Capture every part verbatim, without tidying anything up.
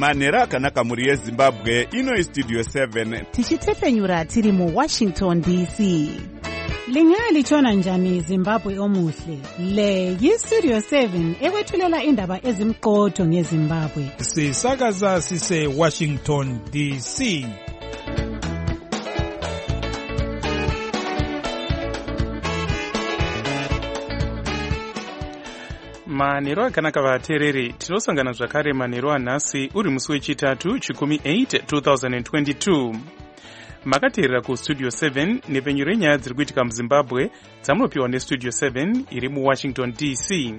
manhero akanaka mhuri yezimbabwe. Ino Studio seven tichitefenyura tiri mu Washington D C. Lingaya lichona njani Zimbabwe omuhle? Le yi-Studio seven ekwethulela indaba ezimqotho ngeZimbabwe. Sisakaza sise Washington D C. Manhero akanaka vateereri, tinosangana zvakare manhero anhasi uri musi wechitatu chikumi eight two thousand twenty-two. Makateerera ku Studio seven nepfenyuro renyaya dziri kuitika muZimbabwe dzamunopiwa neStudio seven iri muWashington D C.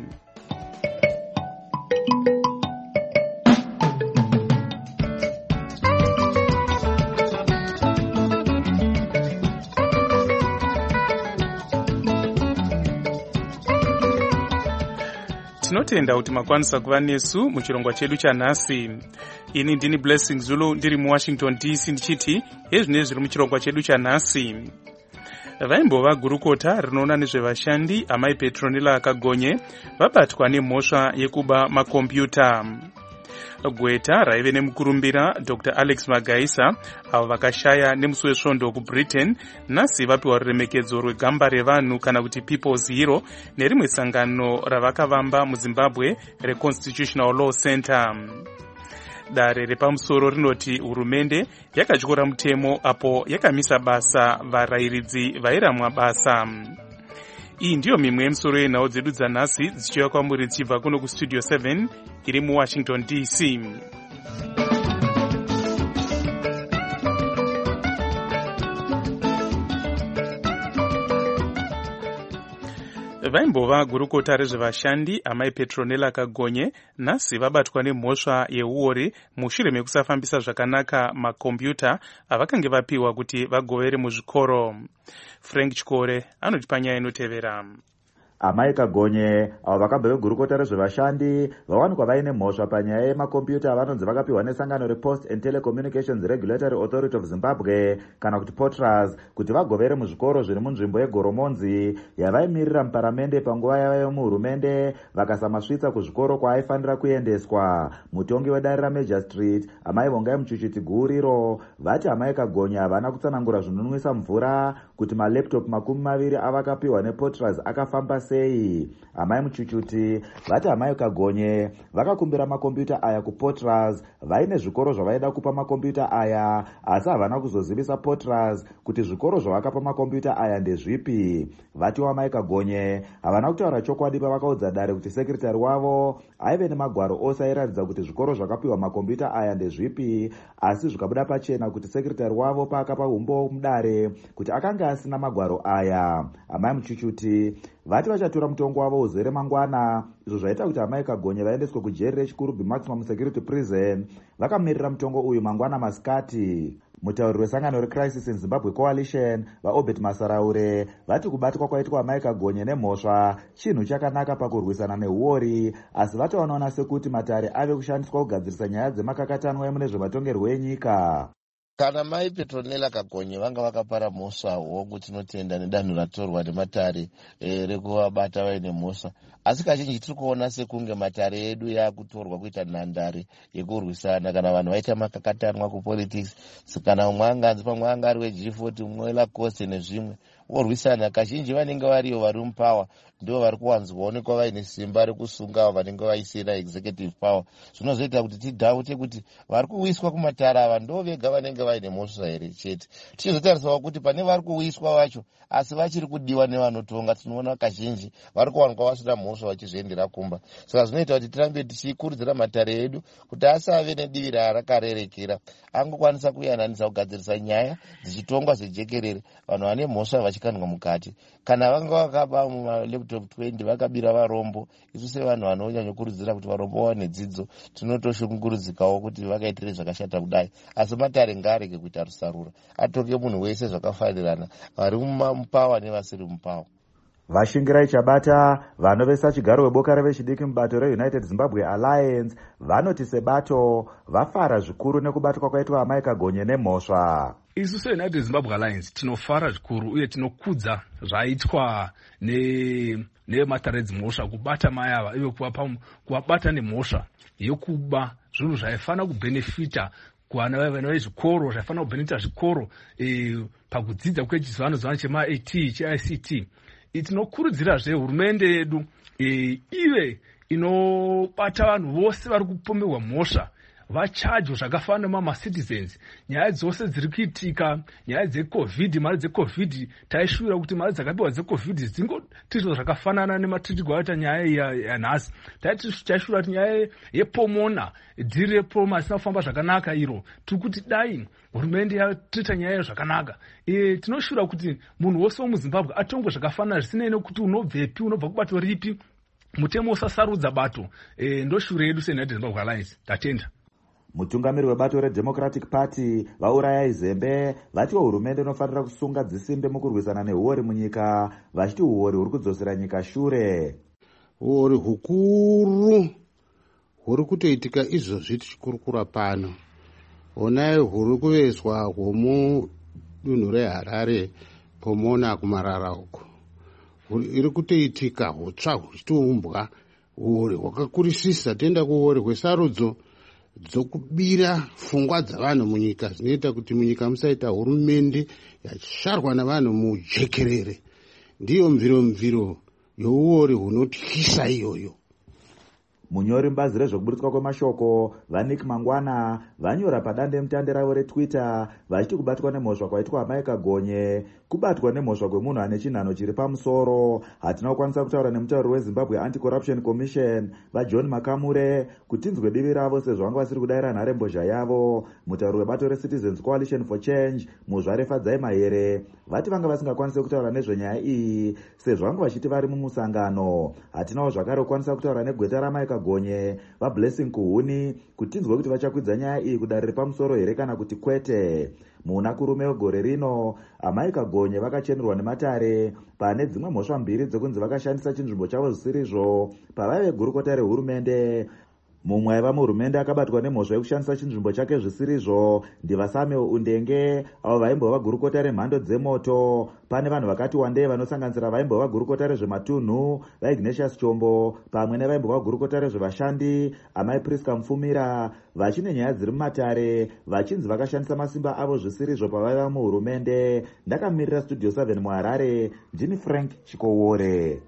Tinotenda kuti makwanisa kuva nesu muchirongwa chedu chanhasi. Ini ndini Blessing Zulu ndiri muWashington D C ndichiti hezvinezvi zviri muchirongwa chedu chanhasi. Vaimbova gurukota rinoona nezvevashandi amai Petronella Kagonye vabatwa nemhosva yekuba makombiyuta. Gweta raive nemukurumbira Doctor Alex Magaisa avo vakashaya nemusi wesvondo kuBritain nhasi vapiwa ruremekedzo rwegamba revanhu kana kuti People's Hero nerimwe sangano ravakavamba muZimbabwe reConstitutional Law Center. Dare repamusoro rinoti hurumende yakatyora mutemo apo yakamisa basa varayiridzi vairamwa basa. Iyi ndiyo mimwe yemisoro yenhau dzedu dzanhasi dzichiuya kwamuri dzichibva kuno kuStudio seven iri muWashington D C. Vaimbova gurukota rezvevashandi amai Petronella Kagonye nhasi vabatwa nemhosva yeuori mushure mekusafambisa zvakanaka makombiyuta avakange vapiwa kuti vagovere muzvikoro. Frank Chikore anoti panyaya inotevera. Amai Kagonye avo vakabva vegurukota rezvevashandi vawanikwa vaine mhosva panyaya yemakombiyuta avanonzi vakapiwa nesangano rePost and Telecommunications Regulatory Authority of Zimbabwe kana kuti POTRAS kuti vagovere muzvikoro zviri munzvimbo yeGoromonzi yavaimirira muparamende panguva yavo yemuhurumende vakasamasvitsa kuzvikoro kwaaifanira kuendeswa. Mutongi wedare raMajor Street amai Vongai Muchuchiti Guriro vati amai Kagonye havana kutsanangura zvinonwisa mvura kuti malaptop makumi maviri avakapiwa nePOTRAS akafamba sei. Amai Muchuchuti vati amai Kagonye vakakumbira makombiyuta aya kuPOTRAS vaine zvikoro zvavaida kupa makombiyuta aya asi havana kuzozivisa POTRAS kuti zvikoro zvavakapa makombiyuta aya ndezvipi. Vati amai Kagonye havana kutaura chokwadi pavakaudza dare kuti sekretari wavo aive nemagwaro ose airatidza kuti zvikoro zvakapiwa makombiyuta aya ndezvipi, asi zvikabuda pachena kuti sekretari wavo paakapa umbo mudare kuti akanga asina magwaro aya. Amai Muchuchuti vati vachatora mutongo wavo uzere mangwana, izvo zvaita kuti amai Kagonye vaendeswe kujeri rechikuru maximum security prison. Vakamirira mutongo uyu mangwana masikati. Mutauri wesangano reCrisis in Zimbabwe Coalition vaObert Masaraure vati kubatwa kwaitwa amai Kagonye nemhosva chinhu chakanaka pakurwisana neuori, asi vataonaona sekuti matare ave kushandiswa kugadzirisa nyaya dzemakakatanwa emune zvematongerwo enyika. Kana mai Petronella Kagonye vanga vakapara mhosva hongu tinotenda nedanho ratorwa nematare e, rekuvabata vaine mhosva, asi kazhinji tiri kuona sekunge matare edu yakutorwa kuita nhandare yekurwisana kana vanhu vaita makakatanwa kupolitics, kana umwe anganzi pamwe anga ari weG forty umwe weLacoste nezvimwe orwisana. Kazhinji vanenge variyo vari mupawa ndo vari kuwanzwaonekwa vaine simba rekusunga avo vanenge vaisina executive power. Zvinozoita kuti tidhaute kuti vari kuwiswa kumatare ava ndo vega vanenge vaine mhosva here chete. Tichizotarisawo kuti pane vari kuwiswa vacho asi vachiri kudiwa nevanotonga, tinoona kazhinji vari kuwanikwa vasina mhosva vachizviendera kumba. Saka zvinoita kuti tirambe tichikurudzira matare edu kuti asave nedivi rarakarerekera, angokwanisa kuyananisa kugadzirisa nyaya dzichitongwa sejekerere, vanhu vane mhosva vachikandwa mukati. Kana vanga vakaba mumalaptop twenty vakabira varombo, isu sevanhu vanonyanyokurudzira kuti varombo vawane dzidzo tinotoshungurudzikawo kuti vakaitire zvakashata kudai, asi matare ngareke kuita rusarura, atoke munhu wese zvakafanirana, vari mupawa nevasiri mupawa. Vashingirai Chabata vanovesa chigaro weboka revechidiki mubato reUnited Zimbabwe Alliance vanoti sebato vafara zvikuru nekubatwa kwaitwa amai Kagonye nemhosva. Isu seUnited Zimbabwe Alliance tinofara zvikuru uye tinokudza zvaitwa ne nematare dzimhosva kubata mai ava ive kuvabata nemhosva yokuba zvinhu zvaifanira kubhenefita kuvana vana vezvikoro, zvaifanira kubhenefita zvikoro e, pakudzidza kwechizvano-zvano chema-A T che-I C T. Tinokurudzirazve hurumende yedu e, ive inobata vanhu vose vari kupomerwa mhosva, vachajwa zvakafanana namacitizens. Nyaya dzose dziri kuitika, nyaya dzecovid, mari dzecovid, taishuvira kuti mari dzakapiwa dzecovid dzingotiitwa zvakafanana nematiitirwo aita nyaya yanhasi. Taishuvira kuti nyaya yepomona dhirepo masina kufamba zvakanaka iro, tiri kuti dai hurumende yatiita nyaya zvakanaka. E, tinoshuvira kuti munhu wose womuzimbabwe atongwe zvakafanana zvisinei nekuti unobvepi, unobva kubato ripi, mutemo usasarudza bato. E, ndoshure yedu seUnited Zimbabwe Alliance. Tatenda. Mutungamiri webato reDemocratic Party vaurayai zembe vati hurumende inofanira kusunga dzisimbe mukurwisana nehuori munyika, vachiti huori huri kudzosera nyika shure. Huori hukuru huri kutoitika izvozvi tichikurukura pano. Honai huri kuvezwa hwomudunhu reHarare pomona kumarara uko. Iri kutoitika hutsva huchitiumbwa, huori hwakakurisisa. Tenda kuhuori hwesarudzo dzokubira pfungwa dzavanhu munyika, zvinoita kuti munyika musaita hurumende yachisharwa navanhu mujekerere. Ndiyo mviro mviro youori hunotyisa iyoyo. Munyori mbazi rezvokuburitswa kwemashoko vaNick Mangwana vanyora padande mutande ravo reTwitter vachiti kubatwa nemhosva kwaitwa Amai Kagonye, kubatwa nemhosva kwemunhu ane chinhano chiri pamusoro. Hatina kukwanisa kutaura nemutauri weZimbabwe Anti-Corruption Commission vaJohn Makamure kuti tinzwe divi ravo sezvo vanga vasiri kudayira nharembozha yavo. Mutauri webato reCitizens Coalition for Change Muzvare Fadzai Mahere vati vanga vasingakwanisi kutaura nezvenyaya iyi sezvo vanga vachiti vari mumusangano. Hatinawo zvakare kukwanisa kutaura negweta raMai Kagonye vaBlessing Kuhuni kuti tinzwe kuti vachakwidza nyaya iyi kudare repamusoro here kana kuti kwete. Muna kurume wegore rino Amai Kagonye vakachenerwa nematare pane dzimwe mhosva mbiri dzekunzi vakashandisa chinzvimbo chavo zvisirizvo pavaive gurukota rehurumende. Mumwe aiva muhurumende akabatwa nemhosva yekushandisa chinzvimbo chake zvisirizvo ndivaSamuel Undenge, avo vaimbova gurukota remhando dzemoto. Pane vanhu vakati wandei vanosanganisira vaimbova gurukota rezvematunhu vaIgnatius Chombo pamwe nevaimbova gurukota rezvevashandi Amai Priska Mufumira, vachine nyaya dziri mumatare vachinzi vakashandisa masimba avo zvisirizvo pavaiva muhurumende. Ndakamirira Studio seven muHarare, ndini Frank Chikowore.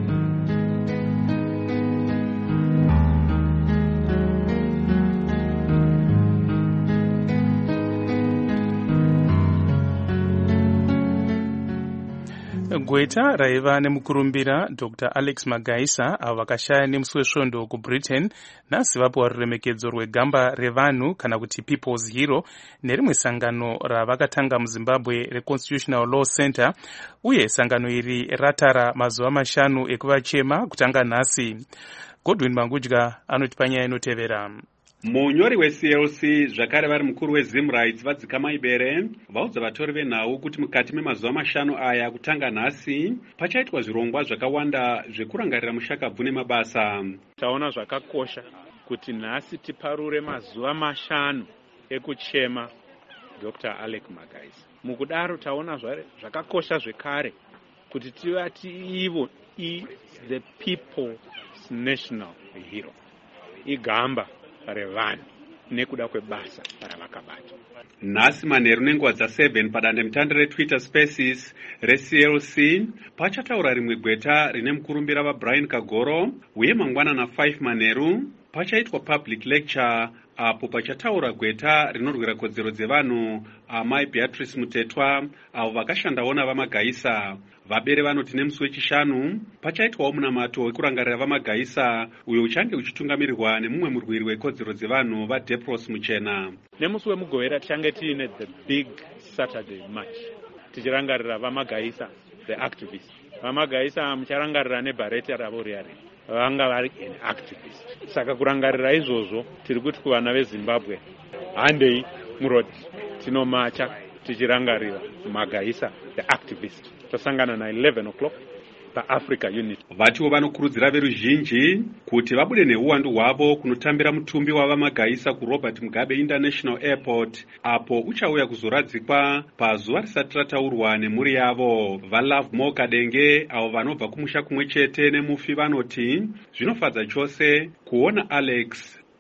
Gweta raiva nemukurumbira Doctor Alex Magaisa avo vakashaya nemusi wesvondo kuBritain nhasi vapiwa ruremekedzo rwegamba revanhu kana kuti People's Hero nerimwe sangano ravakatanga muZimbabwe reConstitutional Law Center, uye sangano iri ratara mazuva mashanu ekuvachema kutanga nhasi. Godwin Mangudya anoti panyaya inotevera. Munyori weC L C zvakare vari mukuru weZimrights vadzikama ibere vaudza vatori venhau kuti mukati memazuva mashanu aya kutanga nhasi pachaitwa zvirongwa zvakawanda zvekurangarira mushakabvu nemabasa. Taona zvakakosha kuti nhasi tiparure mazuva mashanu ekuchema Doctor Alex Magaisa. Mukudaro taona zvakakosha zvekare kuti tivati ivo is the people's national hero, igamba revanhu nekuda kwebasa ravakabata. Nhasi manheru nenguva dzaseven padande mutande reTwitter Spaces reC L C pachataura rimwe gweta rine mukurumbira vaBrian Kagoro, uye mangwana na five manheru pachaitwa public lecture apo pachataura gweta rinorwira kodzero dzevanhu Amai Beatrice Mutetwa avo vakashandawo navaMagaisa. Vabere vanoti nemusi wechishanu pachaitwawo munamato wekurangarira vaMagaisa uyo uchange uchitungamirirwa nemumwe murwiri wekodzero dzevanhu vaDepros Muchena. Nemusi wemugovera tichange tiine the big Saturday march tichirangarira vaMagaisa the activists. VaMagaisa mucharangarira neBhareta ravo riari vanga vari an activist. Saka kurangarira izvozvo tiri kuti kuvana veZimbabwe handei murodi tinomacha tichirangarira Magaisa the activist. Tasangana na eleven o'clock paAfrica Unit. Vatiwo vanokurudzira veruzhinji kuti vabude neuwandu hwavo kunotambira mutumbi wavaMagaisa kuRobert Mugabe International Airport apo uchauya kuzoradzikwa pazuva risati rataurwa nemhuri yavo. VaLove More Kadenge avo vanobva kumusha kumwe chete nemufi vanoti zvinofadza chose kuona Alex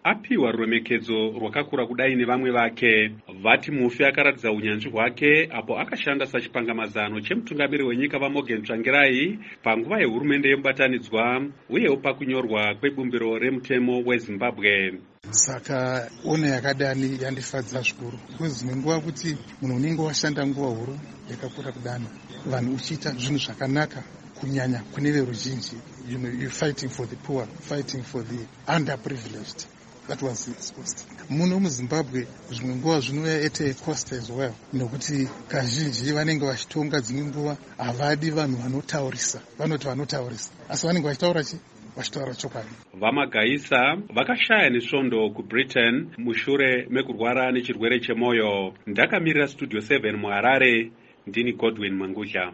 apiwa ruremekedzo rwakakura kudai nevamwe vake. Vati Mufi akaratidza unyanzvi hwake apo akashanda sachipangamazano chemutungamiri wenyika vaMorgan Tsvangirai panguva yehurumende yemubatanidzwa uyewo pakunyorwa kwebumbiro remutemo weZimbabwe. Saka ona yakadani yandifadza zvikuru because dzimwe nguva kuti munhu unenge washanda nguva huru yakakura kudana vanhu uchiita zvinhu zvakanaka kunyanya kune veruzhinji, you know, you're fighting for the poor, fighting for the underprivileged. That was its cost. Muno muZimbabwe zvimwe nguva zvinouya at a cost as well, nokuti kazhinji vanenge vachitonga dzimwe nguva havadi vanhu vanotaurisa, vanoti vanotaurisa asi vanenge vachitaura chi vachitaura chokwadi. VaMagaisa vakashaya nesvondo kuBritain mushure mekurwara nechirwere chemwoyo. Ndakamirira Studio seven muHarare, ndini Godwin Mangudya.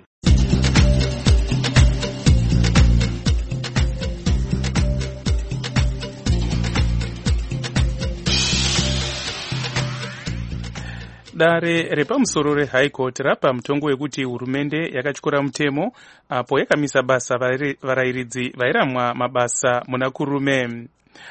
Dare repamusoro reHigh Court rapa mutongo wekuti hurumende yakatyora mutemo apo yakamisa basa varayiridzi vairamwa mabasa muna kurume.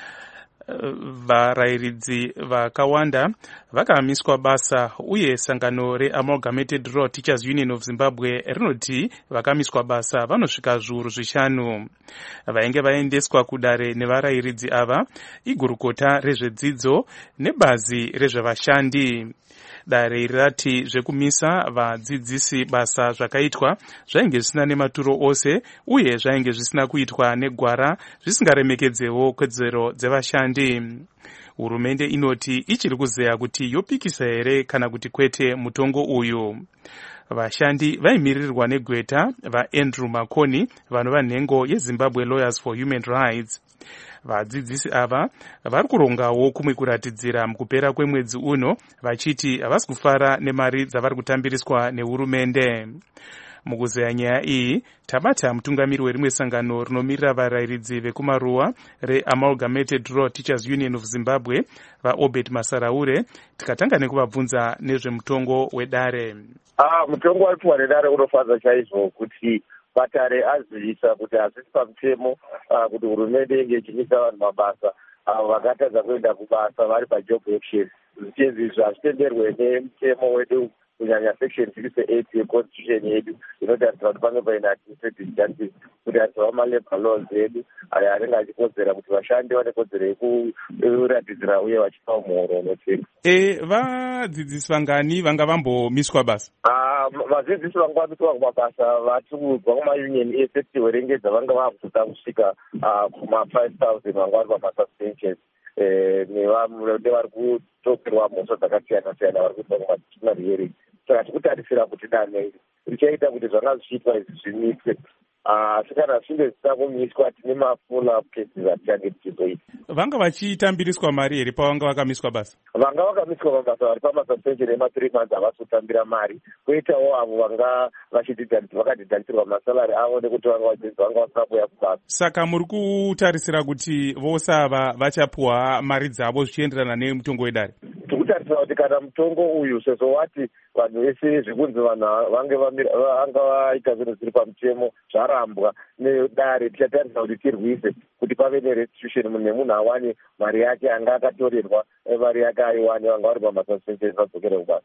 Varayiridzi vakawanda vakamiswa basa uye sangano reAmalgamated Rural Teachers Union of Zimbabwe rinoti vakamiswa basa vanosvika zviuru zvishanu. Vainge vaendeswa kudare nevarayiridzi ava igurukota rezvedzidzo nebazi rezvevashandi. Dare rati zvekumisa vadzidzisi basa zvakaitwa zvainge zvisina nematuro ose uye zvainge zvisina kuitwa negwara zvisingaremekedzewo kodzero dzevashandi. Hurumende inoti ichiri kuzeya kuti yopikisa here kana kuti kwete mutongo uyu. Vashandi vaimirirwa negweta vaAndrew Makoni vanova nhengo yeZimbabwe Lawyers for Human Rights. Vadzidzisi ava vari kurongawo kumwe kuratidzira mukupera kwemwedzi uno vachiti havasi kufara nemari dzavari kutambiriswa nehurumende. Mukuzeya nyaya iyi tabata mutungamiri werimwe sangano rinomirira varayiridzi vekumaruwa reAmalgamated Rural Teachers Union of Zimbabwe vaObed Masaraure tikatanga nekuvabvunza nezvemutongo wedare. Ah, mutongo waipiwa nedare unofadza chaizvo kuti Vatare azivisa kuti hazvisi pamutemo uh, kuti hurumende inge ichimisa vanhu mabasa avo uh, vakatadza kuenda kubasa vari pajob action. Zvichezvi izvi hazvitenderwe nemutemo wedu kunyanya section sixty-eight yeconstitution yedu inotarisira kuti pange paina administrative justice kutarisirwa malabor laws edu ayo anenge achikodzera kuti vashandi vane kodzero yekuratidzira uye vachipa muhoro unotenga. E, vadzidzisi vangani vanga vambomiswa basa? Ah, vadzidzisi vanga vamiswa kumabasa vatiudzwa kumaunion ese kuti werengedza vanga vakuda kusvika kuma five thousand vanga vari pamasuspensions. Eh, nevari kutokerwa mhosva dzakasiyana siyana vari kuiswa kumadisciplinary hearing. Saka tikutarisira kuti dane richaita kuti zvanga zvichiitwa izvi zvimiswe. Asi kana zvichinge zvisina kumiswa tine mafollow-up cases atichange tichizoita. Vanga vachitambiriswa mari here pavanga vakamiswa basa? Vanga vakamiswa mabasa vari pamasuspension ema three months havasi kutambira mari. Koitawo avo vanga vakadhidhanisirwa masalari avo nekuti vanga vachidzi vanga vasina kuuya kubasa. Saka muri kutarisira kuti vose ava vachapuwa mari dzavo zvichienderana nemutongo wedare? Tikutarisira kuti kana mutongo uyu sezvo wati vanhu vese zvikunzi vanhu vange vanga vaita zvinhu zviri pamutemo zvarambwa nedare, tichatarisa kuti tirwise kuti pave nerestitution nemunhu awane mari yake anga akatorerwa mari yake aiwane vanga vari pamasuspension vadzokere kubasa.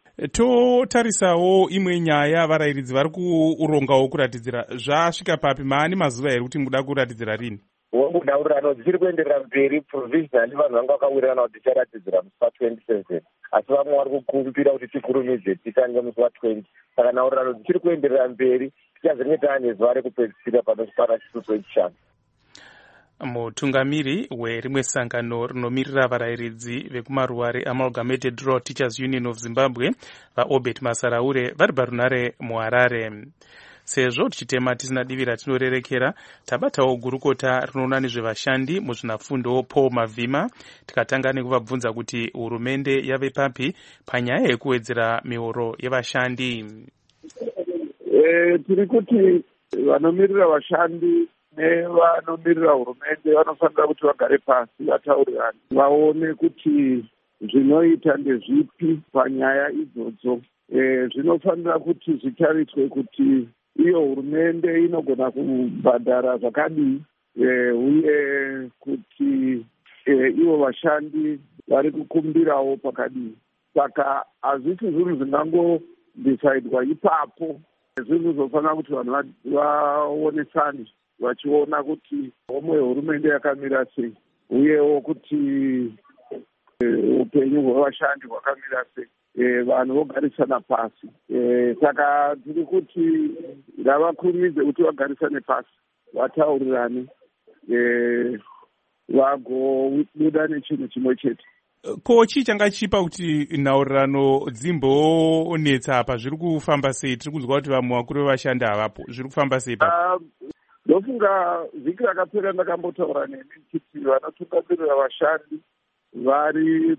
Totarisawo imwe nyaya varayiridzi vari kurongawo kuratidzira zvasvika papi? Maani mazuva here kuti muda kuratidzira rini? Wongodaurirano dzichiri kuenderera mberi provisionally vanhu vanga vakawirirana kuti ticharatidzira musi wa-twenty-seven asi vamwe vari kukumbira kuti tikurumidze titange musi wa-twenty. Saka nhaurirano dzichiri kuenderera mberi tichazenge taane zuva rekupedzisira panosvipana chituso ichishanu. Mutungamiri werimwe sangano rinomirira varayiridzi vekumaruwa reAmalgamated Rural Teachers Union of Zimbabwe vaObed Masaraure vari parunare muHarare. Sezvo tichitema tisina divi ratinorerekera, tabatawo gurukota rinoona nezvevashandi muzvinafundo Paul Mavhima tikatanga nekuvabvunza kuti hurumende yave papi panyaya yekuwedzera mihoro yevashandi. Eh, tiri kuti vanomirira vashandi nevanomirira hurumende vanofanira kuti vagare pasi vataurirane vaone kuti zvinoita ndezvipi panyaya idzodzo. Eh, zvinofanira kuti zvitariswe kuti iyo hurumende inogona kubhadhara zvakadii, uye kuti e, ivo vashandi vari kukumbirawo pakadii. Saka hazvisi zvinhu zvingangodhisaidwa ipapo, zvinhu zvofanira kuti vanhu vaonesane vachiona kuti omwe hurumende yakamira sei, uyewo kuti upenyu hwevashandi hwakamira sei. E, vanhu vogarisana pasi. E, saka tiri kuti ngavakurumidze kuti vagarisane pasi, vataurirane, e, vagobuda nechinhu chimwe chete. Ko chii changa chipa kuti nhaurirano dzimbonetsa apa? Zviri kufamba sei? Tiri kunzwa kuti vamwe vakuru vevashandi havapo. Zviri kufamba sei pa? Ndofunga vhiki rakapera ndakambotaura nemi kuti vanotungamirira vashandi vari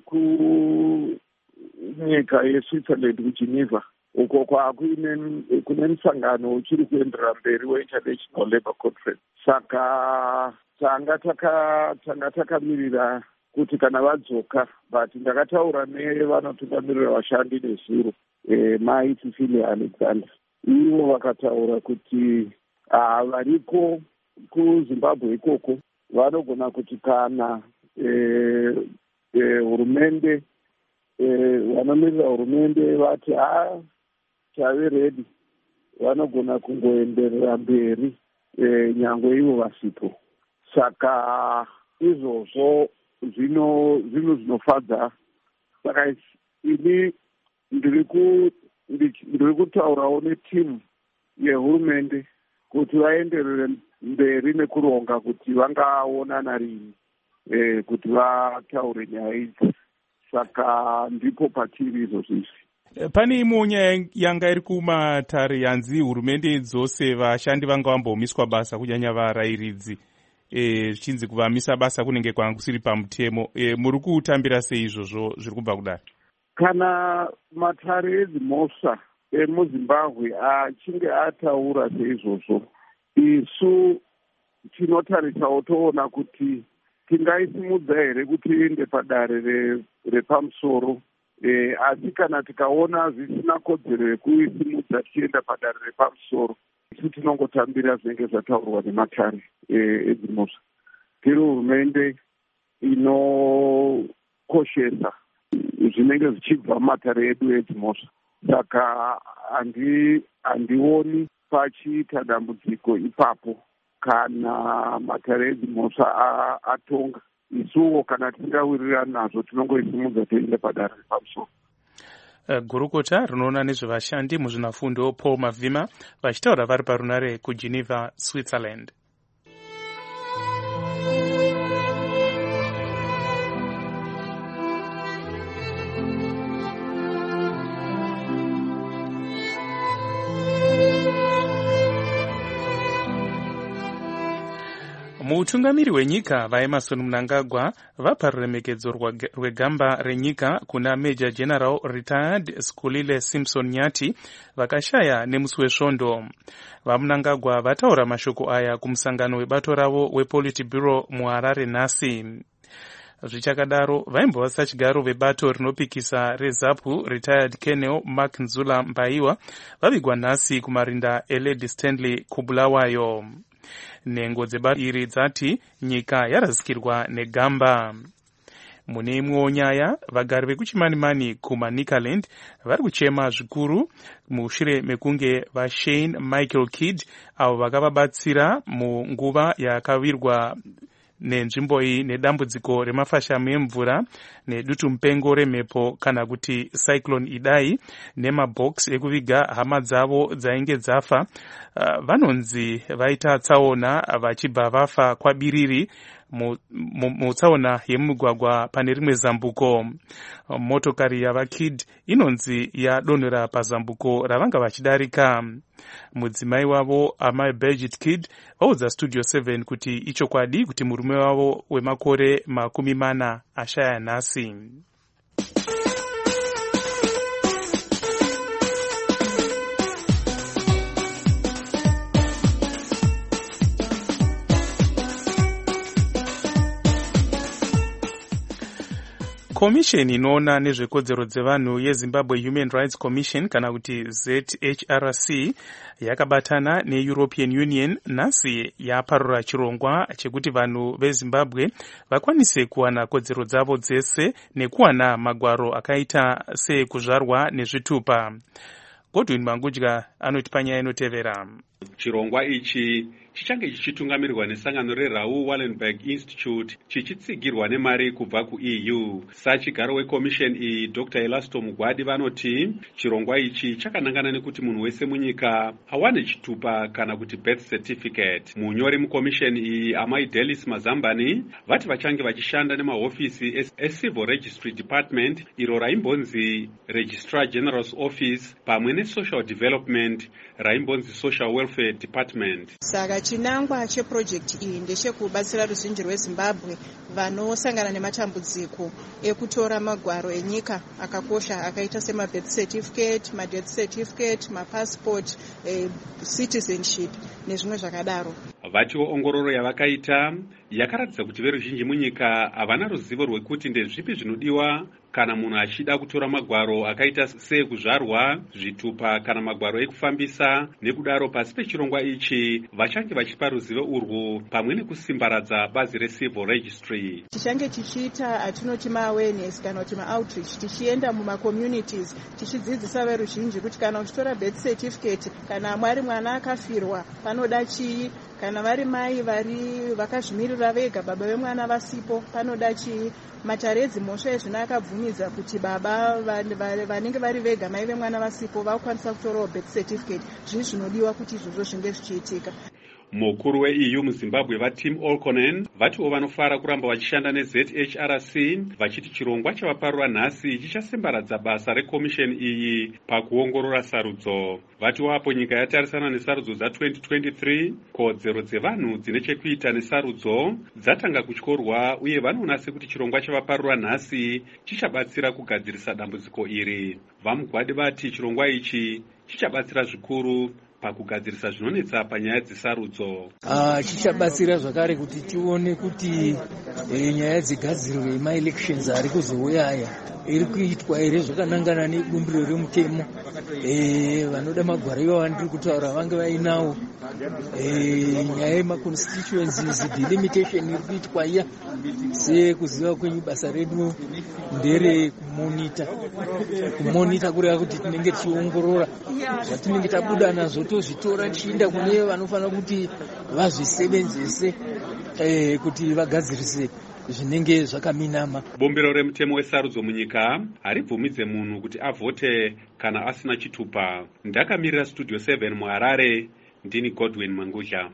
kunyika yeSwitzerland kuGeneva, uko kwakuine kune musangano uchiri kuenderera mberi weInternational Labour Conference. Saka tanga taka tanga takamirira kuti kana vadzoka, but ndakataura nevanotungamirira vashandi nezuro, e, mai Cecilia Alexander. Ivo vakataura kuti ah, variko kuZimbabwe ikoko vanogona kuti kana eh, eh, hurumende eh, vanomirira hurumende vati ah, chave redi, vanogona kungoenderera mberi eh, nyangwe ivo vasipo. Saka izvozvo zvino zvino zvinofadza. Saka ini ndiri kutaurawo netimu yehurumende kuti vaenderere mberi nekuronga kuti vangaonana rini, e, kuti vataure nyaya idzi. Saka ndipo patiri izvozvizvi. Pane imwe nyaya yanga iri kumatare yanzi hurumende dzose vashandi vanga vambomiswa basa, kunyanya varayiridzi, zvichinzi e, kuvamisa basa kunenge kwanga kusiri pamutemo. E, muri kutambira sei izvozvo zviri kubva kudaro? Kana matare edzimhosva emuZimbabwe achinge ataura seizvozvo, isu tinotarisawo toona kuti tingaisimudza here kuti iende padare repamusoro, e, asi kana tikaona zvisina kodzero yekuisimudza tichienda padare repamusoro, isu tinongotambira zvinenge zvataurwa nematare edzimhosva. Tiri hurumende inokoshesa zvinenge zvichibva mumatare edu edzimhosva. Saka handi handioni pachiita dambudziko ipapo kana matare edzimhosva atonga. Isuwo kana tisingawirirani nazvo tinongoisimudza tiende padare repamusoro. Uh, gurukota rinoona nezvevashandi muzvinafundo Paul Mavhima vachitaura vari parunare kuGeneva, Switzerland. Mutungamiri wenyika vaEmerson Mnangagwa vapa ruremekedzo rwegamba renyika kuna Major General Retired Skulile Simpson Nyati vakashaya nemusi wesvondo. VaMnangagwa vataura mashoko aya kumusangano webato ravo wePolitburo muHarare nhasi. Zvichakadaro vaimbovasa chigaro vebato rinopikisa reZAPU Retired Colonel Mark Nzula Mbaiwa vavigwa nhasi kumarinda eLady Stanley Kubulawayo. Nhengo dzebato iri dzati nyika yarazikirwa negamba. Mune imwewo nyaya, vagari vekuchimanimani kumaNikaland vari kuchema zvikuru mushure mekunge vaShane Michael Kidd avo vakavabatsira munguva yakavirwa nenzvimbo iyi nedambudziko remafashamu emvura nedutu mupengo remhepo kana kuti cyclone Idai nemabox ekuviga hama dzavo dzainge dzafa. Uh, vanonzi vaita tsaona vachibva vafa kwabiriri mutsaona yemugwagwa pane rimwe zambuko. Motokari yavaKidd inonzi yadonhera pazambuko ravanga vachidarika. Mudzimai wavo amai Birgit Kidd vaudza Studio seven kuti ichokwadi kuti murume wavo wemakore makumi mana ashaya nhasi. komisheni inoona nezvekodzero dzevanhu yezimbabwe Human Rights Commission kana kuti Z H R C yakabatana neEuropean Union nhasi yaparura chirongwa chekuti vanhu vezimbabwe vakwanise kuwana kodzero dzavo dzese nekuwana magwaro akaita sekuzvarwa nezvitupa. Godwin Mangudya anoti panyaya inotevera. Chirongwa ichi chichange chichitungamirirwa nesangano reRaoul Wallenberg Institute chichitsigirwa nemari kubva kuE U. Sachigaro wekomisheni iyi Doctor Elasto Mugwadi vanoti chirongwa ichi chakanangana nekuti munhu wese munyika awane chitupa kana kuti birth certificate. Munyori mukomisheni iyi Amai Delis Mazambani vati vachange vachishanda nemahofisi eCivil Registry Department iro raimbonzi Registrar General's Office pamwe neSocial Development raimbonzi Social Welfare Department. Saka chinangwa cheproject iyi ndechekubatsira ruzhinji rweZimbabwe vanosangana nematambudziko ekutora magwaro enyika akakosha akaita sema birth certificate, ma death certificate, ma passport, eh, citizenship nezvimwe zvakadaro. Vatiwo ongororo yavakaita yakaratidza kuti veruzhinji munyika havana ruzivo rwekuti ndezvipi zvinodiwa kana munhu achida kutora magwaro akaita sekuzvarwa, zvitupa kana magwaro ekufambisa. Nekudaro pasi pechirongwa ichi vachange vachipa ruzivo urwu pamwe nekusimbaradza bazi reCivil Registry. Tichange tichiita atinoti ma-awareness kana kuti ma-outreach tichienda mumacommunities tichidzidzisa veruzhinji kuti kana uchitora birth certificate kana mwari mwana akafirwa panoda chii, kana vari mai vari vakazvimirira vega baba vemwana vasipo panoda chii. Matare edzimhosva ezvino akabvumidza kuti baba vanenge vari vega mai vemwana vasipo vakwanisa kutorawo birth certificate. Zvii zvinodiwa kuti izvozvo zvinge zvichiitika. Mukuru weE U muZimbabwe vaTim Olkonen vatiwo vanofara kuramba vachishanda neZ H R C vachiti chirongwa chavaparura nhasi chichasimbaradza basa rekomisheni iyi pakuongorora sarudzo. Vatiwo apo nyika yatarisana nesarudzo dza-twenty twenty-three kodzero dzevanhu dzine chekuita nesarudzo dzatanga kutyorwa uye vanoona sekuti chirongwa chavaparura nhasi chichabatsira kugadzirisa dambudziko iri. Vamugwadi vati chirongwa ichi chichabatsira zvikuru pakugadzirisa zvinonetsa panyaya dzesarudzo. Ah, chichabatsira zvakare kuti tione kuti e, nyaya dzegadziriro yema-elections ari kuzouya aya iri kuitwa ere zvakanangana nebumbiro remutemo. E, vanoda magwaro ivo vandiri kutaura vange vainawo. E, nyaya yema-constituencies delimitation iri kuitwa iya sekuziva kwenyu basa redu ndere kumonita. Kumonita kureva kuti tinenge tichiongorora zvatinenge tabuda nazvo tozvitora tichienda kune vanofanira kuti vazvisevenzese eh, kuti vagadzirise zvinenge zvakaminama. Bombero remutemo wesarudzo munyika haribvumidze munhu kuti avhote kana asina chitupa. Ndakamirira Studio seven muHarare, ndini Godwin Mangudya.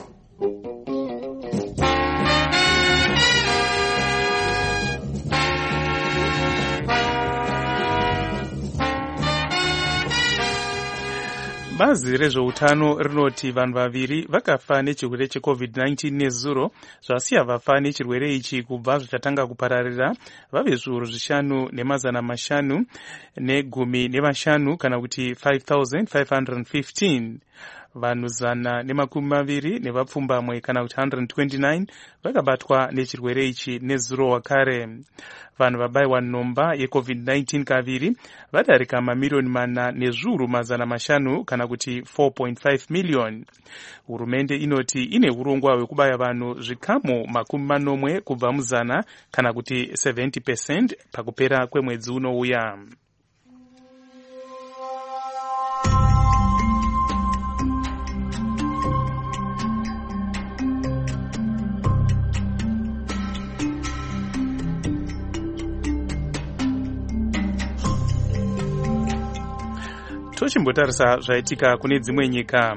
Bazi rezveutano rinoti vanhu vaviri vakafa nechirwere checovid nineteen nezuro zvasiya vafa nechirwere ichi kubva zvichatanga kupararira vave zviuru zvishanu nemazana mashanu negumi nevashanu kana kuti five thousand five hundred fifteen. Vanhu zana nemakumi maviri nevapfumbamwe kana kuti one hundred twenty-nine vakabatwa nechirwere ichi nezuro wakare. Vanhu vabayiwa nhomba yecovid nineteen kaviri vadarika mamiliyoni mana nezviuru mazana mashanu kana kuti four point five million. Hurumende inoti ine urongwa hwekubaya vanhu zvikamu makumi manomwe kubva muzana kana kuti seventy percent pakupera kwemwedzi unouya. Tochimbotarisa zvaitika kune dzimwe nyika.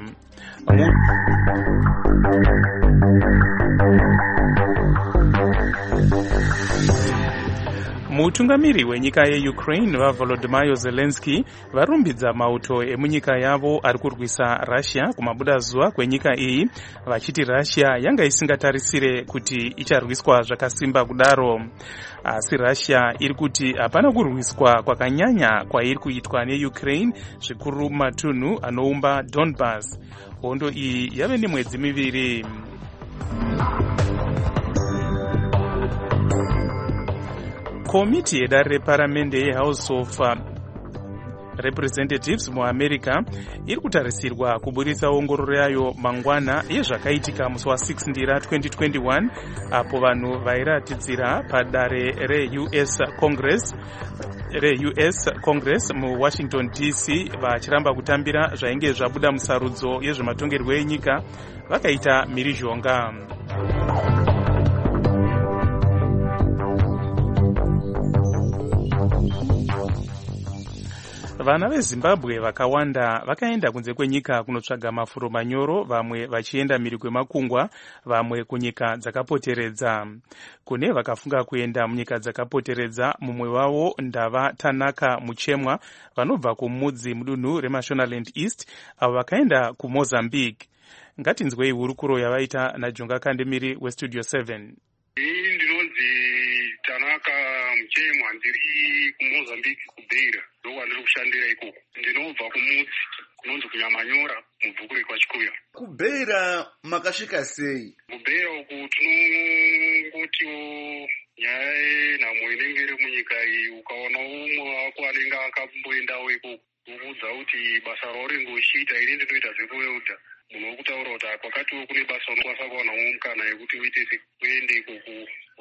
Mutungamiri wenyika yeUkraine vaVolodymyr Zelensky varumbidza mauto emunyika yavo ari kurwisa Russia kumabuda zuva kwenyika iyi vachiti Russia yanga isingatarisire kuti icharwiswa zvakasimba kudaro. Asi Russia iri kuti hapana kurwiswa kwakanyanya kwairi kuitwa neUkraine zvikuru matunhu anoumba Donbas. Hondo iyi yave nemwedzi miviri. komiti yedare reparamende yehouse of uh, representatives muamerica iri kutarisirwa kuburisa ongororo yayo mangwana yezvakaitika musi wa6 ndira twenty twenty-one apo vanhu vairatidzira padare reU S Congress reU S Congress muwashington D C vachiramba kutambira zvainge zvabuda musarudzo yezvematongerwo enyika vakaita mhirizhonga. Vana veZimbabwe vakawanda vakaenda kunze kwenyika kunotsvaga mafuro manyoro, vamwe vachienda mhiri kwemakungwa, vamwe kunyika dzakapoteredza. Kune vakafunga kuenda munyika dzakapoteredza, mumwe wavo ndava Tanaka Muchemwa vanobva kumudzi mudunhu reMashonaland East, avo vakaenda kuMozambique. Ngatinzwei hurukuro yavaita naJonga Kandemiri weStudio seven. Ndinonzi Tanaka Muchemwa, ndiri kuMozambique kuBeira. Ndiri kushandira ikoko. Ndinobva kumudzi kunonzi kuNyamanyora mubhuku rekwachikuya. Kubeira makasvika sei? Kubeira uku tinongotiwo nyaya yenhamo inenge iri munyika iyi, ukaona umwe wako anenge akamboendawo ikoko ukuudza kuti basa rawo ringochiita ini ndinoita zvekuweuda. Munhu wokutaura kuti kwakatiwo kune basa unokwanisa kuwanawo mukana yekuti uite uende ikoko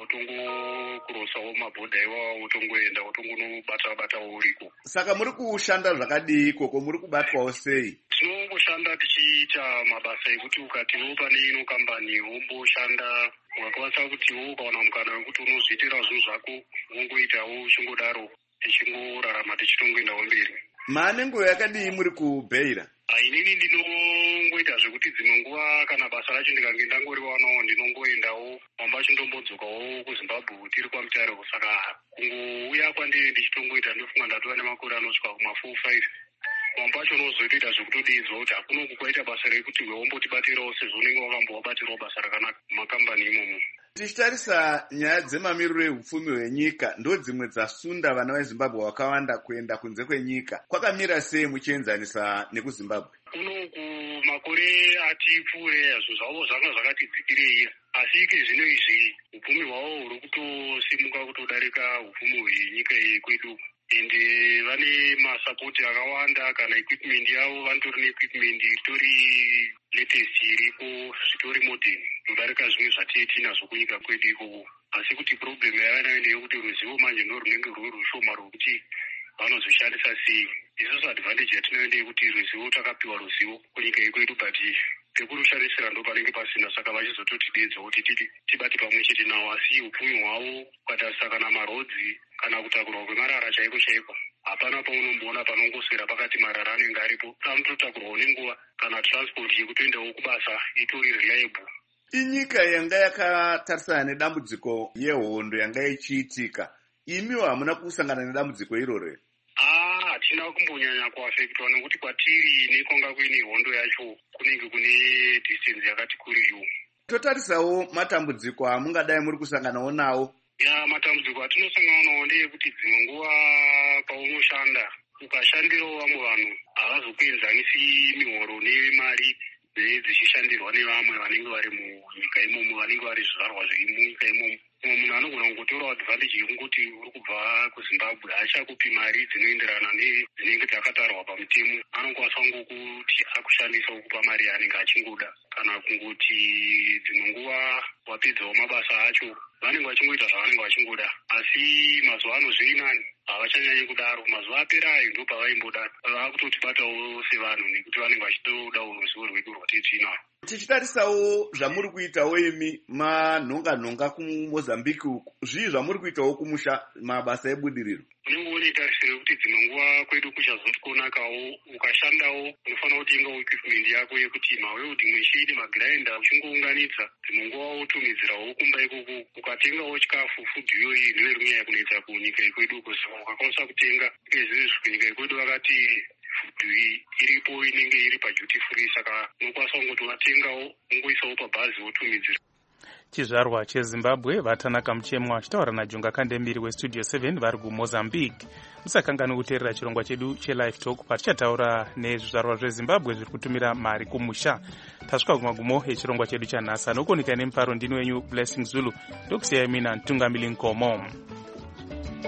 wotongokurosawo mabhodha iwawo wotongoenda wotongonobata-batawo uriko. Saka muri kushanda zvakadii ikoko, muri kubatwawo sei? Tinongoshanda tichiita mabasa ekuti ukatiwo pane ino kambani womboshanda, ukakwanisa kutiwo ukawana mukana wekuti unozviitira zvinhu zvako wongoitawo uchingodaro tichingorarama tichitongoendawo mberi. Maane nguva yakadii muri kuBeira? Inini ndinongoita zvekuti dzimwe nguva kana basa racho ndikange ndangoriwanawo ndinongoendawo mamba chindombodzokawo kuZimbabwe tiri kwamutare. Saka kungouya kwandiri ndichitongoita ndofunga ndatova nemakore anosvika kuma four five. Mamba pacho unozotoita zvekutodidzwa kuti hakuno kukwaita basa rekuti wombotibatirawo sezvo unenge wakambowabatirawo basa rakanaka mumakambani imomo. Tichitarisa nyaya dzemamiriro ehupfumi hwenyika, ndo dzimwe dzasunda vana veZimbabwe vakawanda kuenda kunze kwenyika. Kwakamira sei muchienzanisa nekuZimbabwe? Kunoku makore ati pfuure zvinhu zvavo zvanga zvakati dzikirei, asi zvino izvi hupfumi hwavo huri kutosimuka kutodarika hupfumi hwenyika iyi kwedu. Ende vane masapoti akawanda, kana equipment yavo vanitori neequipment itori latest iripo, zvitori modern kudarika zvimwe zvatinazo kunyika kwedu ikoko. Asi kuti problem yavanayo ndeyekuti ruzivo manje ndo runenge ruri rushoma rwokuti vanozoshandisa sei. Isusu advantage yatinayo ndeyekuti ruzivo takapiwa ruzivo kunyika ikwedu, but pekurushandisira ndo panenge pasina. Saka vachizototidedza kuti titi tibate pamwe chete nawo, asi upfumi hwavo ukatarisa kana marodzi kana kutakurwa kwemarara chaiko chaiko, hapana paunomboona panongoswera pakati marara anenge aripo. Anototakurwawo nenguva, kana transport yekutoendawo kubasa itori reliable. Inyika yanga yakatarisana nedambudziko yehondo yanga ichiitika, imiwo hamuna kusangana nedambudziko iroro? Ah, hatina kumbonyanya kuafektwa nekuti kwatiri nekwanga kuine hondo yacho kunenge kune distance yakati kuriwo. Totarisawo matambudziko amungadai muri kusanganawo nawo. Ya, matambudziko atinosangana nawo ndeyekuti dzimwe nguva paunoshanda ukashandirawo vamwe vanhu havazokuenzanisi mihoro nemari dzichishandirwa nevamwe vanenge vari munyika imomo, vanenge vari zvizvarwa zvemunyika imomo. Mumwe munhu anogona kungotorawo advantage yekungoti uri kubva kuZimbabwe hachakupi mari dzinoenderana nedzinenge dzakatarwa pamutemo, anokwanisa ngokuti akushandisa ukupa mari yaanenge achingoda, kana kungoti dzimwe nguva wapedzawo mabasa acho vanenge vachingoita zvavanenge vachingoda. Asi mazuva ano zviri nani, havachanyanyi kudaro. Mazuva aperayo ndo pavaimbodaro, vakutotibatawo sevanhu nekuti vanenge vachitodawo ruzivo rwedu rwatitinarwo. Tichitarisawo zvamuri kuitawo imi manhonga-nhonga kuMozambique uku, zvii zvamuri kuitawo kumusha mabasa ebudiriro? Unenge une tarisiro yekuti dzimwe nguva kwedu kuchazoti konakawo, ukashandawo unofanira kutengawo equipment yako yekuti mawelding machine, magrinder uchingounganidza. Dzimwe nguva wotumidzirawo kumba ikoko, ukatengawo chikafu, food iyoyi ndiyo iri kunyanya kunetsa kunyika ikwedu uko. Saka ukakwanisa kutenga izvezvi kunyika ikwedu vakati food iripo inenge iri paduty free, saka unokwanisa kungoti watengawo ungoisawo pabhazi wotumidzira. Chizvarwa cheZimbabwe vaTanaka Muchemwa vachitaura naJonga Kandemiri weStudio seven vari kuMozambique. Musakangani kuteerera chirongwa chedu cheLive Talk patichataura nezvizvarwa zveZimbabwe zviri kutumira mari kumusha. Tasvika kumagumo echirongwa chedu chanhasi. Anokuonekai nemufaro ndini wenyu Blessing Zulu, ndokusiyai mina Ntungamili Nkomo.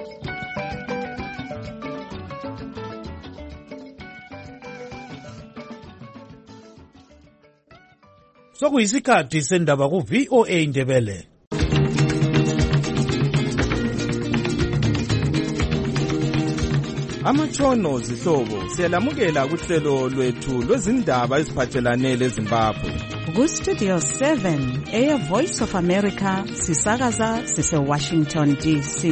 sokuyisikhathi sendaba ku-V O A Ndebele. Amatshono zihlobo siyalamukela kuhlelo lwethu lwezindaba eziphathelane leZimbabwe. Ku-Studio seven, Air Voice of America, sisakaza sise-Washington D C.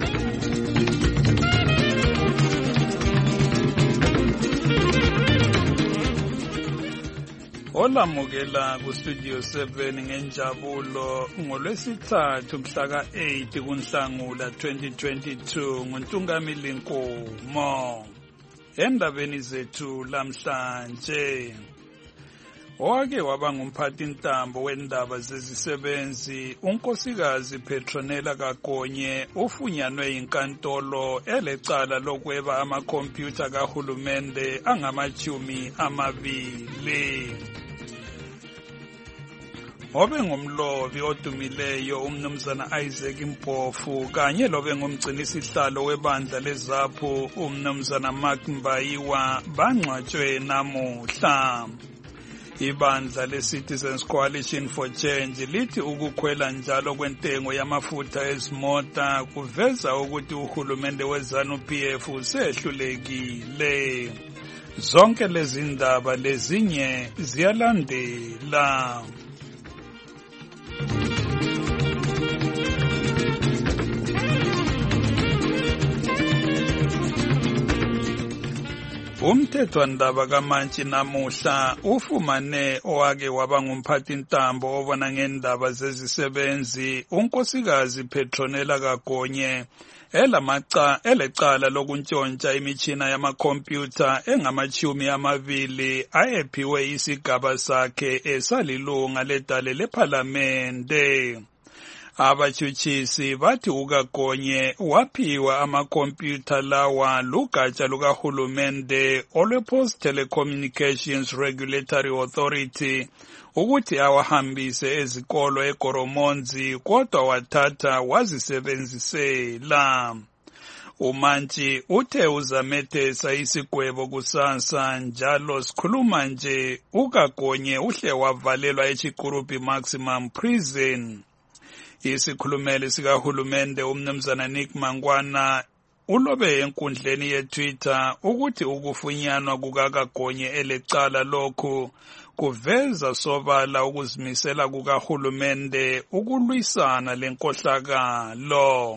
Olamukela ku-Studio seven ngenjabulo ngolwesithathu mhla ka-eight kuNhlangula twenty twenty-two nguNtungamili Nkomo. Endabeni zethu lamhlanje, owake waba ngumphathintambo wendaba zezisebenzi unkosikazi Petronella Kagonye ufunyanwe yinkantolo elecala lokweba amakhompyutha kahulumende angamachumi amabili. Obe ngumlobi odumileyo umnumzana Isaac Mpofu kanye lobe ngumgcinisihlalo webandla leZAPU umnumzana Mark Mbayiwa bangcwatshwe namuhla. Ibandla le-Citizens Coalition for Change lithi ukukhwela njalo kwentengo yamafutha ezimota kuveza ukuthi uhulumende we-ZANU-P F usehlulekile. Zonke lezi ndaba lezinye ziyalandela. Umthethwandaba kaMantshi namuhla ufumane owake waba ngumphathintambo obona ngendaba zezisebenzi unkosikazi Petronella Kagonye elamaca elecala lokuntshontsha imitshina yamakhompyutha engamachumi amabili ayephiwe isigaba sakhe esalilunga ledale lephalamende. Abatshutshisi bathi uKagonye waphiwa amakhompyutha lawa lugatsha lukahulumende olwe-Post Telecommunications Regulatory Authority ukuthi awahambise ezikolo eGoromonzi kodwa wathatha wazisebenzisela. uMantshi uthe uzamethesa isigwebo kusasa njalo sikhuluma nje uKagonye uhle wavalelwa eChikurupi Maximum Prison. Isikhulumeli sikahulumende umnumzana Nick Mangwana ulobe enkundleni yeTwitter ukuthi ukufunyanwa kukaKagonye elecala lokhu kuveza sobala ukuzimisela kukahulumende ukulwisana lenkohlakalo.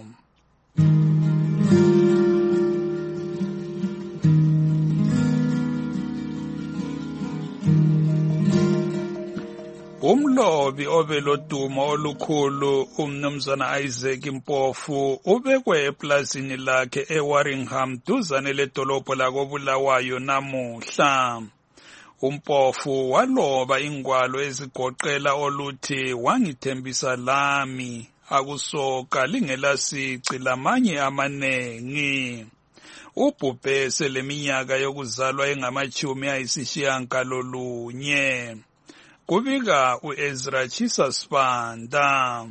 Umlobi obelodumo olukhulu umnumzana Isaac Mpofu ubekwe eplazini lakhe eWarringham duzane ledolobho lakoBulawayo namuhla. Umpofu waloba ingwalo ezigoqela oluthi wangithembisa lami akusoka lingelasici lamanye amanengi. Ubhubhe seleminyaka yokuzalwa engamachumi ayisishiyangalolunye. Kubika uEzra Chisa Sibanda.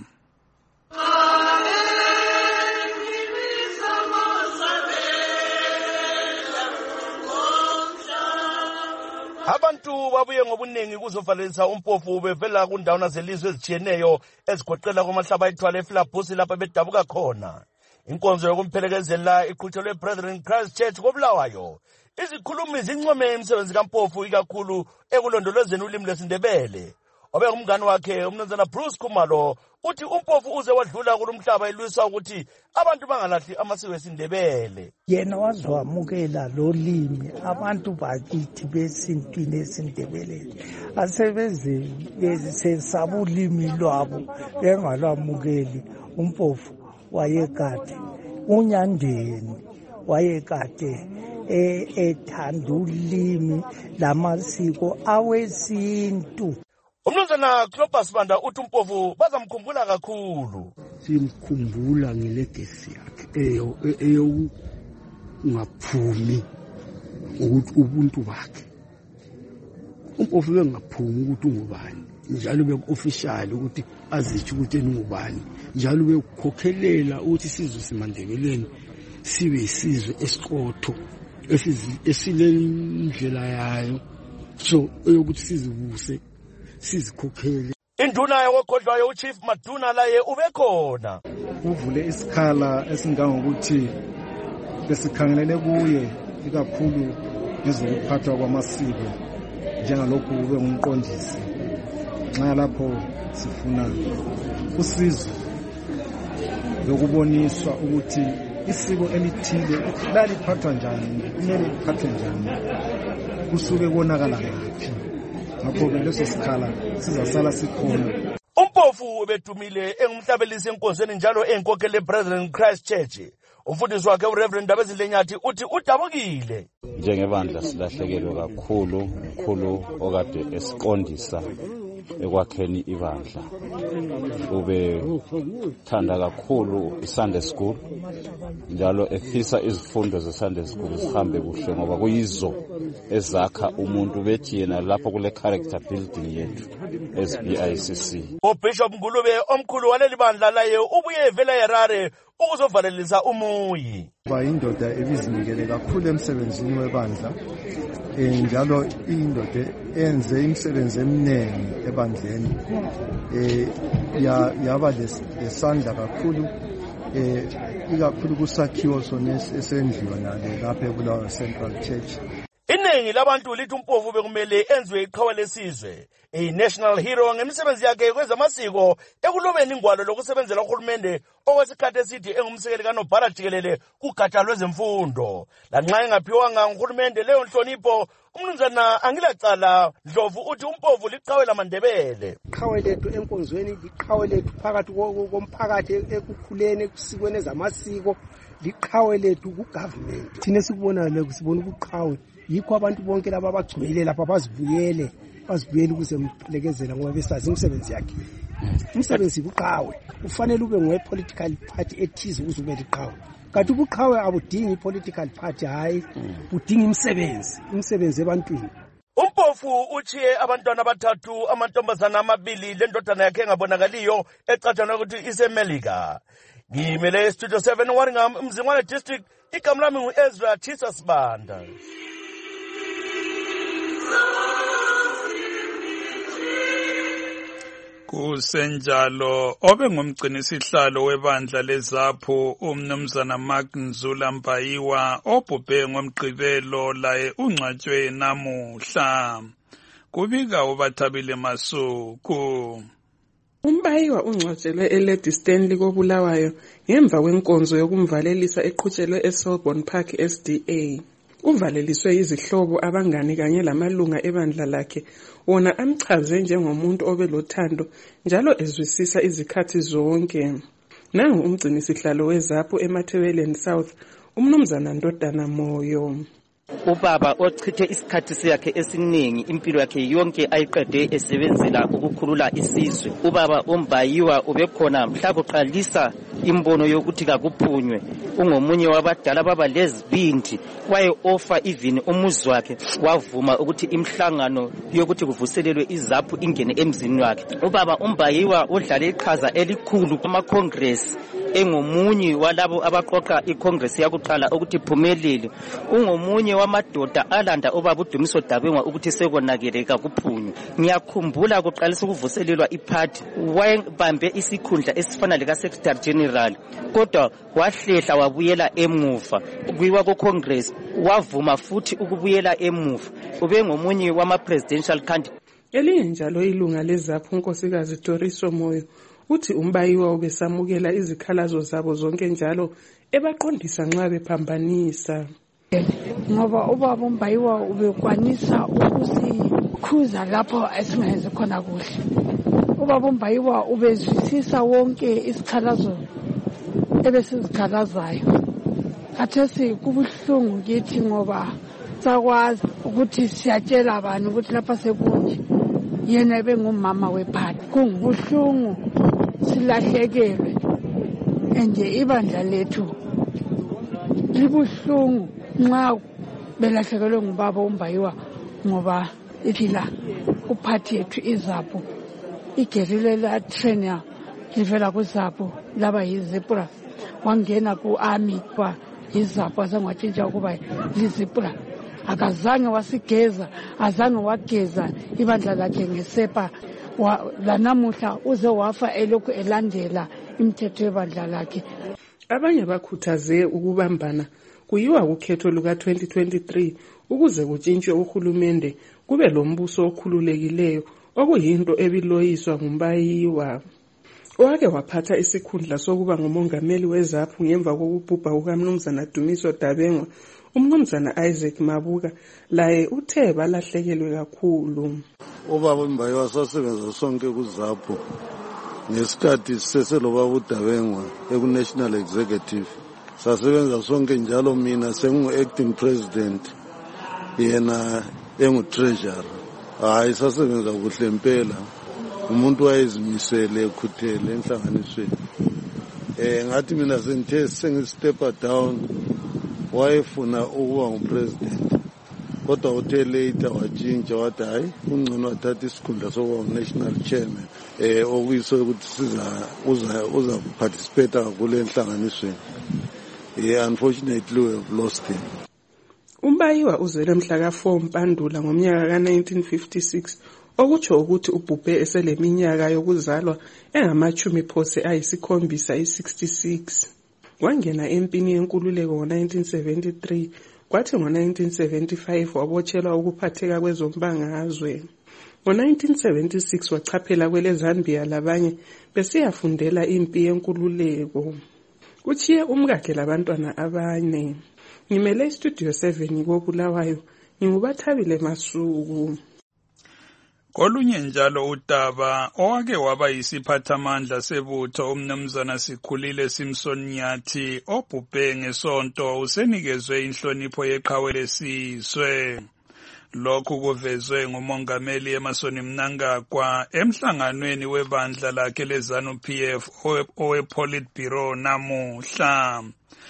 Abantu babuye ngobuningi kuzovalelisa umpofu bevela kundawo zelizwe ezitshiyeneyo ezigoqela kwamahlaba ethwala eFlabusi lapha bedabuka khona. Inkonzo yokumphelekezela iqhutshelwe Brethren Christ Church koBulawayo. Izikhulumi zincome imisebenzi kaMpofu ikakhulu ekulondolozeni ulimi lwesiNdebele. Obe umngane wakhe umnumzana Bruce Khumalo uthi umpofu uze wadlula kulomhlaba elwisa ukuthi abantu bangalahli amasiko esiNdebele. Yena wazwamukela lo limi abantu bakithi besintwini esiNdebele. Asebeze besesaba ulimi lwabo bengalwamukeli. Umpofu wayekade unyandeni wayekade ethanda ulimi lamasiko awesintu. Umnumzana Clopas Banda uthi umpofu bazamkhumbula kakhulu. Simkhumbula ngelegasi yakhe eyo eyo ngaphumi ukuthi ubuntu bakhe. Umpofu bengaphumi ukuthi ungubani njalo beofficial ukuthi azithi ukuthi ungubani njalo bekhokhelela ukuthi sizwe simandekeleni sibe isizwe esiqotho esilendlela yayo so eyokuthi sizibuse sizikhokhele. Induna yokukhohlwayo uChief Maduna laye ubekhona. Uvule isikhala esingangokuthi besikhangelele kuye ikakhulu ngezokuphathwa kwamasiko njengalokhu ube ngumqondisi. Nxa lapho sifuna usizo lokuboniswa ukuthi isiko elithile laliphathwa njani, kumele liphathwe njani, kusuke konakala ngaphi. Ngakho-ke leso sikhala sizasala sikhona. Umpofu ubedumile engumhlabelisi enkonzweni njalo enkokhele Brethren Christ Church. Umfundisi wakhe uReverend Dabezilenyathi uthi udabukile. Njengebandla silahlekelwe kakhulu mkhulu okade esiqondisa ekwakheni ibandla. Ube thanda kakhulu iSunday School njalo efisa izifundo zeSunday School zihambe kuhle ngoba kuyizo ezakha umuntu bethi yena lapho kule character building yethu S B I C C. uBishop Ngulube omkhulu waleli bandla laye ubuye evela eHarare ukuzovalelisa umuyi. Bayindoda ebizinikele kakhulu emsebenzini webandla njalo indoda enze imisebenzi eminingi ebandleni eh yaba lesandla kakhulu eh ikakhulu kusakhiwo sona esendliwa nale lapha eBulawayo Central Church. Iningi labantu lithi uMpofu bekumele enziwe iqhawe lesizwe, i-national hero ngemisebenzi yakhe kwezamasiko ekulobeni ingwalo lokusebenzela uhulumende okwesikhathi eside engumsekeli kaNobhala Jikelele kugatsha lwezemfundo. Lanxa engaphiwanga nguhulumende leyo nhlonipho, umnumzana Angilacala Ndlovu uthi uMpofu liqhawe laMandebele. Iqhawe lethu enkonzweni, iqhawe lethu phakathi komphakathi ekukhuleni ekusikweni ezamasiko, liqhawe lethu kugovernment. Thina sikubona le sibona ukuqhawe yikho abantu bonke laba abagcwele lapha bazivuyele bazivuyele ukuze mphelekezela ngoba besazi umsebenzi yakhe. Umsebenzi kuqhawe ufanele ube ngwe political party ethize ukuze ube liqhawe. Kanti ubuqhawe abudingi political party, hayi udinga umsebenzi, umsebenzi ebantwini. uMpofu uchiye abantwana abathathu, amantombazana amabili lendodana yakhe engabonakaliyo ecatshana ukuthi iseMelika. Ngimele Studio seven Waringam Mzingwane District, igama lami nguEzra Chisa Sibanda. Kusenjalo obe ngumgcinisihlalo webandla lezapho umnumzana Mark Nzula Mpayiwa obhubhe ngomgqibelo laye ungcwatshwe namuhla. Kubika uBathabile Masuku. Umbayiwa ungcwatshelwe eLady Stanley koBulawayo ngemva kwenkonzo yokumvalelisa eqhutshelwe eSelbourne Park S D A. Uvaleliswe izihlobo, abangani kanye lamalunga ebandla lakhe, wona amchaze njengomuntu obelothando njalo ezwisisa izikhathi zonke. Nangu umgcinisihlalo wezapho eMatheweleni South, umnumzana Ndodana Moyo. Ubaba ochithe isikhathi sakhe esiningi impilo yakhe yonke ayiqede esebenzela ukukhulula isizwe. Ubaba uMbayiwa ubekhona mhla kuqalisa imbono yokuthi kakuphunywe. Ungomunye wabadala baba lezibindi, waye offer even umuzi wakhe wavuma ukuthi imhlangano yokuthi kuvuselelwe izaphu ingene emzini wakhe. Ubaba uMbayiwa udlale iqhaza elikhulu kuma congress, engomunye walabo abaqoqa icongress yakuqala ukuthi phumelele. Ungomunye wamadoda alanda obaba uDumiso Dabengwa ukuthi sekonakele kakuphunywe. Ngiyakhumbula kuqalisa ukuvuselelwa iparty, wayebambe isikhundla esifana leka secretary general, kodwa wahlehla wabuyela emuva. Kuyiwa ku congress wavuma futhi ukubuyela emuva. Ube ngomunye wama presidential candidate. Elinye njalo ilunga lezapho uNkosikazi Toriso Moyo uthi uMbayiwa ubesamukela izikhalazo zabo zonke njalo ebaqondisa nxa bephambanisa. Ngoba ubaba uMbayiwa ubekwanisa ukusikhuza lapho esingayenze khona kuhle. Ubaba uMbayiwa ubezwisisa wonke isikhalazo ebesizikhalazayo. Khathesi kubuhlungu kithi ngoba sakwazi ukuthi siyatshela abantu ukuthi lapha sekunje. Yena bengumama wephathi. Kungubuhlungu, silahlekelwe. Enje ibandla lethu libuhlungu nxa belahlekelwe ngubaba uMbayiwa ngoba iphila uphathi yethu izapho. Igerile la trainer livela kuzapho laba yizipra. Wangena ku army kwa izapho asengwatshintsha ukuba lizipra. Akazange wasigeza, azange wageza ibandla lakhe ngesepa lanamuhla uze wafa elokhu elandela imithetho yebandla lakhe. Abanye bakhuthaze ukubambana kuyiwa kukhetho luka twenty twenty-three ukuze kutshintshwe uhulumende kube lombuso okhululekileyo, okuyinto ebiloyiswa nguMbayiwa owake waphatha isikhundla sokuba ngumongameli weZAPU ngemva kokubhubha kukaMnumzana Dumiso Dabengwa. Umnumzana Isaac Mabuka laye uthe balahlekelwe kakhulu. Ubaba Mbayiwa sasebenza sonke kuZAPU ngesikhathi siseselobaba uDabengwa eku-National Executive. Sasebenza sonke njalo, mina sengu-acting president yena engu-treasurer. Hayi sasebenza kuhle impela, umuntu wayezimisele ekhuthele enhlanganisweni. Eh ngathi mina sengithe sengistepa down wayefuna ukuba ngupresident, kodwa uthe later watshintsha wathi hayi ungcono wathatha isikhundla sokuba national chairman eh okuyiso ukuthi siza uza uza participate kule enhlanganisweni. Eh unfortunately we have lost him. uMbayiwa uzele mhla ka four Mpandula ngomnyaka ka nineteen fifty-six, okutsho ukuthi ubhubhe eseleminyaka yokuzalwa engamachumi phose ayisikhombisa i-sixty-six. Wangena empini yenkululeko ngo-nineteen seventy-three, kwathi ngo-nineteen seventy-five wabotshelwa ukuphatheka kwezombangazwe. Ngo-nineteen seventy-six wachaphela kwele Zambia labanye besiyafundela impi yenkululeko. Uchiye umkakhe labantwana abane. Ngimele istudio seven koBulawayo, nginguBathabile Masuku. Kolunye njalo udaba owake waba yisiphathamandla sebutho umnumzana Sikhulile Simpson Nyathi obhubhe ngesonto usenikezwe inhlonipho yeqhawe lesizwe. Lokhu kuvezwe ngumongameli Emmerson Mnangagwa emhlanganweni webandla lakhe leZANU-P F owePolitburo namuhla.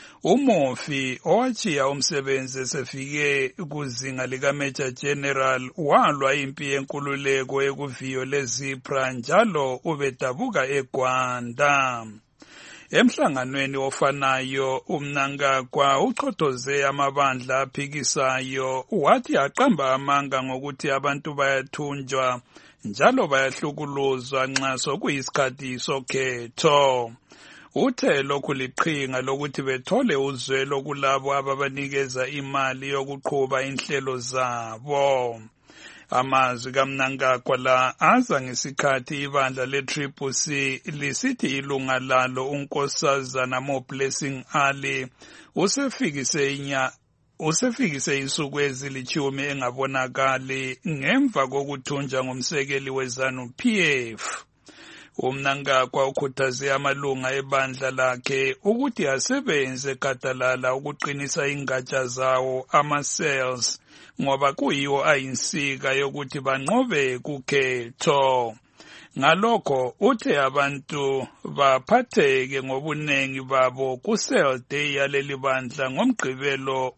Umofi owachiya umsebenzi esefike kuzinga lika Major General walwa impi yenkululeko ekuviyo leZipra njalo ubedabuka eGwanda. Emhlanganweni ofanayo uMnangagwa uqhothoze amabandla aphikisayo wathi aqamba amanga ngokuthi abantu bayathunjwa njalo bayahlukuluzwa nxa sokuyisikhathi sokhetho. Uthe lokhu liqhinga lokuthi bethole uzwelo kulabo ababanikeza imali yokuqhuba inhlelo zabo. Amazwi kaMnangagwa la aza ngesikhathi ibandla le-Triple C lisithi ilunga lalo uNkosazana Mo Blessing Ali usefikise inya usefikise insuku ezilithumi engabonakali ngemva kokuthunjwa ngumsekeli weZANU-P F. uMnangagwa ukhuthaze amalunga ebandla lakhe ukuthi asebenze gadalala ukuqinisa ingatsha zawo ama-cells ngoba kuyiwo ayinsika yokuthi banqobe kukhetho. Ngalokho uthe abantu baphatheke ngobunengi babo ku-cell day yaleli bandla ngomgqibelo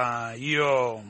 ozayo.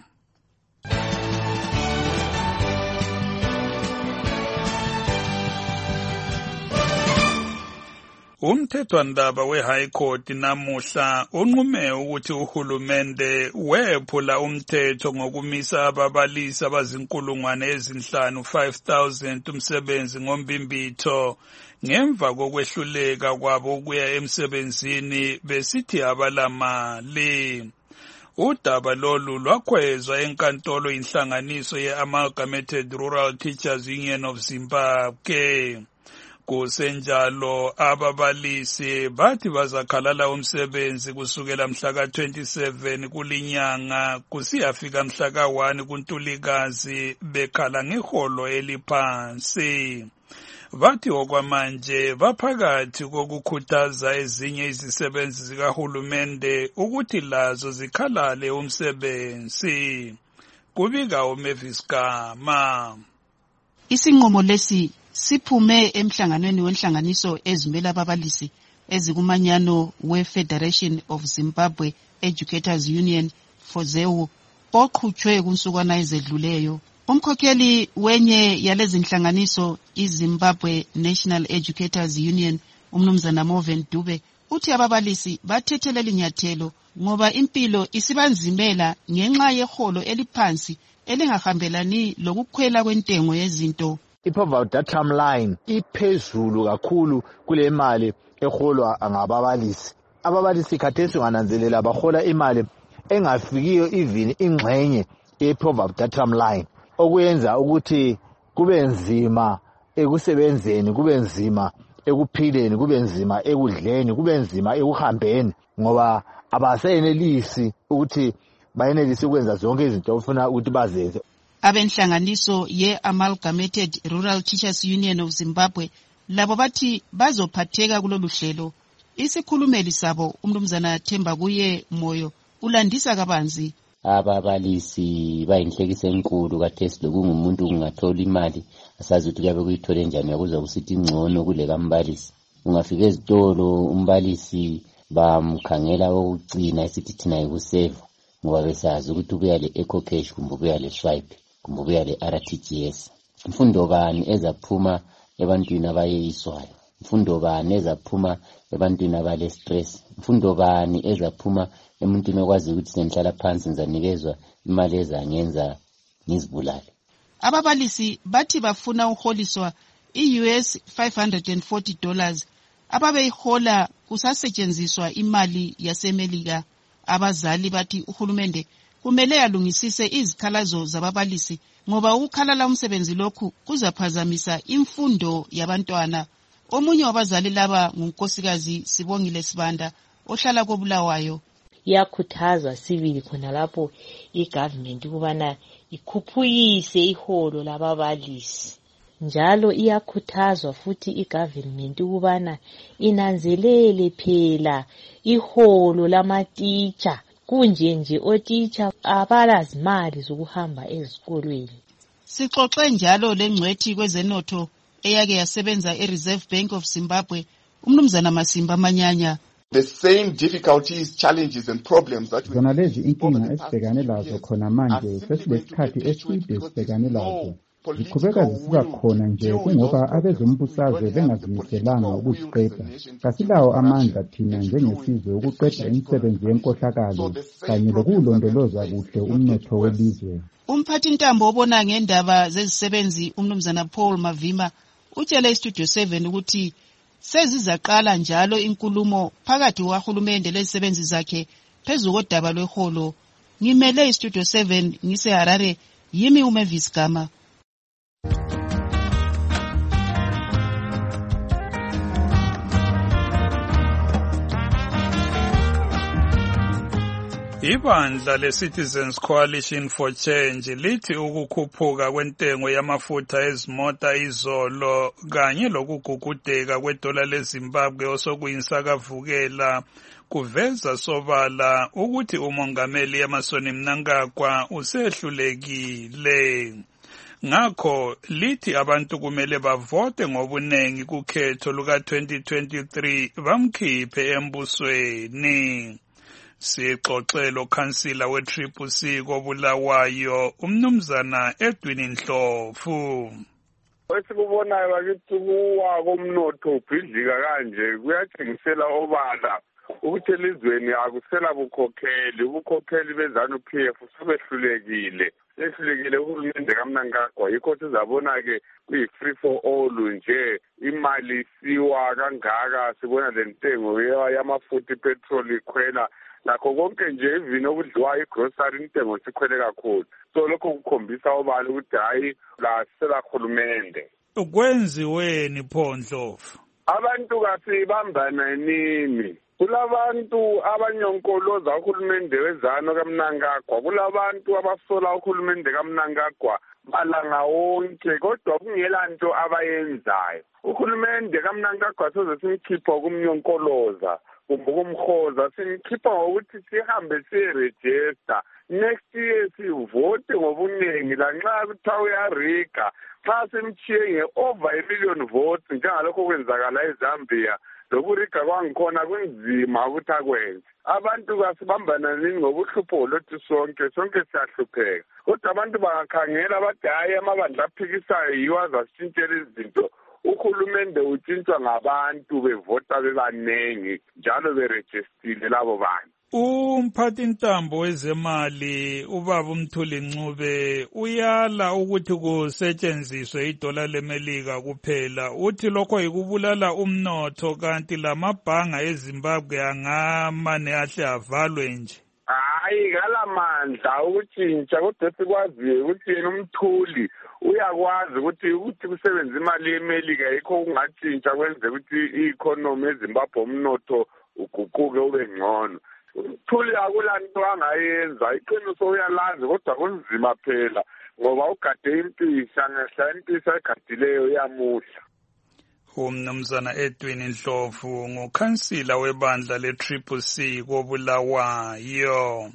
Umthethwandaba we-High Court namuhla unqume ukuthi uhulumende wephula umthetho ngokumisa ababalisi abazinkulungwane ezinhlanu five thousand umsebenzi ngombimbitho ngemva kokwehluleka kwabo ukuya emsebenzini besithi abalamali. Udaba lolu lwakhwezwa enkantolo inhlanganiso ye-Amalgamated Rural Teachers Union of Zimbabwe. Kusenjalo ababalisi bathi bazakhalala umsebenzi kusukela mhla ka twenty-seven kulinyanga kusiyafika mhla ka one kuNtulikazi bekhala ngeholo eliphansi. Bathi okwamanje baphakathi kokukhuthaza ezinye izisebenzi zikahulumende ukuthi lazo zikhalale umsebenzi. Kubika uMavis Gama. Isinqumo lesi siphume emhlanganweni wenhlanganiso ezimela ababalisi ezikumanyano we-Federation of Zimbabwe Educators Union FOZEU oqhutshwe kunsukwana ezedluleyo. Umkhokheli wenye yalezi nhlanganiso iZimbabwe National Educators Union umnumzana Moven Dube uthi ababalisi bathethelela inyathelo ngoba impilo isibanzimela ngenxa yeholo eliphansi elingahambelani lokukhwela kwentengo yezinto i-poverty datum line iphezulu kakhulu kule mali eholwa ngababalisi. Ababalisi khathesi ungananzelela bahola imali engafikiyo even ingxenye ye-poverty datum line, okuyenza ukuthi kube nzima ekusebenzeni, kube nzima ekuphileni, kube nzima ekudleni, kube nzima ekuhambeni, ngoba abasenelisi ukuthi bayenelise ukwenza zonke izinto ofuna ukuthi bazenze. Abenhlanganiso ye-Amalgamated Rural Teachers Union of Zimbabwe labo bathi bazophatheka kulolu hlelo. Isikhulumeli sabo umnumzana Themba kuye Moyo ulandisa kabanzi. Ababalisi bayinhlekisa enkulu kathesi lokungumuntu kungathola imali asazi ukuthi kuyabe kuyithole njani, yakuza kusithi ngcono kule kambalisi. Ungafika ezitolo umbalisi bamkhangela okugcina esithi thina yikusave, ngoba besazi ukuthi ubuya le Eco Cash kumbe ubuya le Swipe kumbe ubuya le R T G S. Mfundo bani ezaphuma ebantwini abayeyiswayo? Mfundo bani ezaphuma ebantwini abale stress? Mfundo bani ezaphuma emuntwini okwazi ukuthi senhlala phansi nzanikezwa imali ezangenza ngizibulale? Ababalisi bathi bafuna uholiswa i-U S five hundred forty dollars ababeyihola kusasetshenziswa imali yaseMelika. Abazali bathi uhulumende kumele alungisise izikhalazo zababalisi ngoba ukukhalala umsebenzi lokhu kuzaphazamisa imfundo yabantwana. Omunye wabazali laba ngunkosikazi Sibongile Sibanda ohlala koBulawayo. Iyakhuthaza sibili khona lapho igovernment ukubana ikhuphukise iholo lababalisi, njalo iyakhuthazwa futhi igovernment ukubana inanzelele phela iholo lamatitsha. Kunje nje otitsha abalazimali zokuhamba ezikolweni. Sixoxe njalo lengcwethi kwezenotho eyake yasebenza eReserve Bank of Zimbabwe umnumzana Masimba Manyanya. The same difficulties, challenges and problems that we zona lezi inkinga esibhekane lazo khona manje sesilesikhathi eside sibhekane lazo ziqhubeka zisiba khona nje kungoba abezombusazwe bengazimiselanga ukuziqeda. Kasilawo amandla thina njengesizwe ukuqeda imisebenzi yenkohlakalo kanye lokulondoloza kuhle umnotho welizwe. Umphathi ntambo obona ngendaba zezisebenzi umnumzana Paul Mavima utshele iStudio seven ukuthi sezizaqala njalo inkulumo phakathi kwahulumende lezisebenzi zakhe phezu kodaba lweholo. Ngimele iStudio seven ngise Harare, yimi uMavis Gama. Ibandla le-Citizens Coalition for Change lithi ukukhuphuka kwentengo yamafutha ezimota izolo kanye lokugugudeka kwedola leZimbabwe osokuyisakavukela kuveza sobala ukuthi umongameli Emmerson Mnangagwa usehlulekile. Ngakho lithi abantu kumele bavote ngobunengi kukhetho luka twenty twenty-three bamkhiphe embusweni. Sixoxelo khansila we-Triple C koBulawayo umnumzana Edwin Ndlovu. Esikubonayo bakithi kuwa komnotho ubhidlika kanje kuyatshengisela obala ukuthi elizweni akusela bukhokheli, ubukhokheli beZANU-P F sebehlulekile. Sehlulekile uhulumende kaMnangagwa, yikho sizabona-ke kuyi-free for all nje, imali isiwa kangaka, sibona le ntengo yamafutha ipetroli ikhwela. Lakho konke nje even okudliwayo igrocery intengo sikhwele kakhulu. So lokho kukhombisa obala ukuthi hayi la sela khulumende. Kwenziweni pho Ndlovu? Abantu kasibambana nini? Kulabantu abanyonkoloza uhulumende weZANU kaMnangagwa, kulabantu abasola uhulumende kaMnangagwa malanga wonke, kodwa kungela nto abayenzayo. Uhulumende kaMnangagwa soze simkhipha kumnyonkoloza kumbe kumhoza, simkhipha ngokuthi sihambe siregister next year sivote ngobunengi lanxa kuthiwa uyarika. Xa simchiye nge-over a million votes njengalokho kwenzakala eZambia, lokurika kwangikhona kunzima ukuthi akwenze. Abantu kasibambana nini ngobuhlupho lothi sonke sonke siyahlupheka, kodwa abantu bangakhangela bathi hayi amabandla aphikisayo yiwo azasitshintshela izinto. Uhulumende utshintshwa ngabantu bevota bebanengi njalo berejistile labo bantu. Umphathi ntambo wezemali ubaba uMthuli Ncube uyala ukuthi kusetshenziswe idola lemelika kuphela. Uthi lokho yikubulala umnotho kanti lamabhanga eZimbabwe angamane ahle avalwe nje. Hayi ngalamandla ukutshintsha kodwa sikwaziyo ukuthi yena uMthuli uyakwazi ukuthi ukuthi kusebenza imali yemelika yikho kungatshintsha kwenze ukuthi i-economy eZimbabwe umnotho uguquke ube ngcono. Uthuli akulanto angayenza iqiniso uyalazi kodwa kunzima phela ngoba ugade impisa ngehla impisa egadileyo yamuhla. Umnumzana Edwin Ndlovu ngukhansila webandla le-Triple C koBulawayo.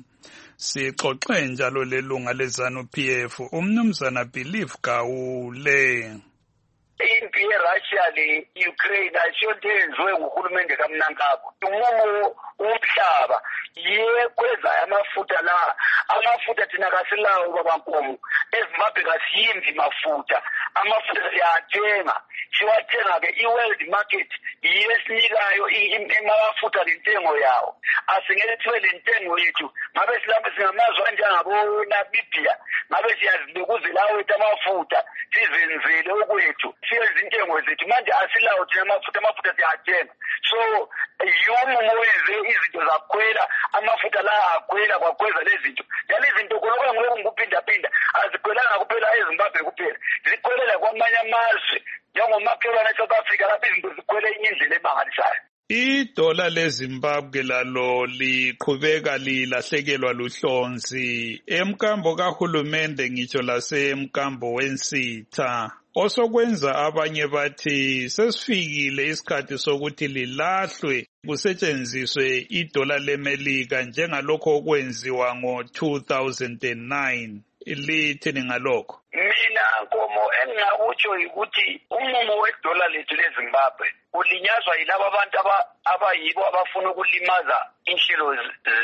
Sixoxe njalo lelunga leZANU-P F umnumzana Belief Gawule. Impi yeRussia le-Ukraine asiyonto eyenziwe nguhulumende kaMnangagwa. Umumo umhlaba ye kweza amafutha la amafutha thina kasilawo babankomo eZimbabwe kasiyimbi mafutha amafutha siyathenga siwathenga ke i-world market yesinikayo amafutha lentengo yawo asingeke thiwe lentengo yethu ngabe silapho singamazwe njengabo Namibia ngabe siyazilukuzela wethu amafutha sizenzele okwethu siyenza intengo zethu manje asilawo thina amafutha amafutha siyathenga so yumo mowenze izinto zakwela amafutha la akwela kwakweza lezinto yale zinto koloko ngeke ngikuphinda phinda azikwelanga kuphela eZimbabwe kuphela zikwelela kwamanye amazwe njengomakhelwane eSouth Africa lapho izinto zikwele enye indlela emangalisayo. Idola leZimbabwe lalo liqhubeka lilahlekelwa luhlonzi emkambo kahulumende ngitsho lasemkambo wensitha osokwenza abanye bathi sesifikile isikhathi sokuthi lilahlwe kusetshenziswe idola lemelika njengalokho okwenziwa ngo two thousand nine. Lithini ngalokho? Mina nkomo engingakutsho ukuthi umumo wedola lethu leZimbabwe ulinyazwa yilabo abantu abayibo abafuna ukulimaza inhlelo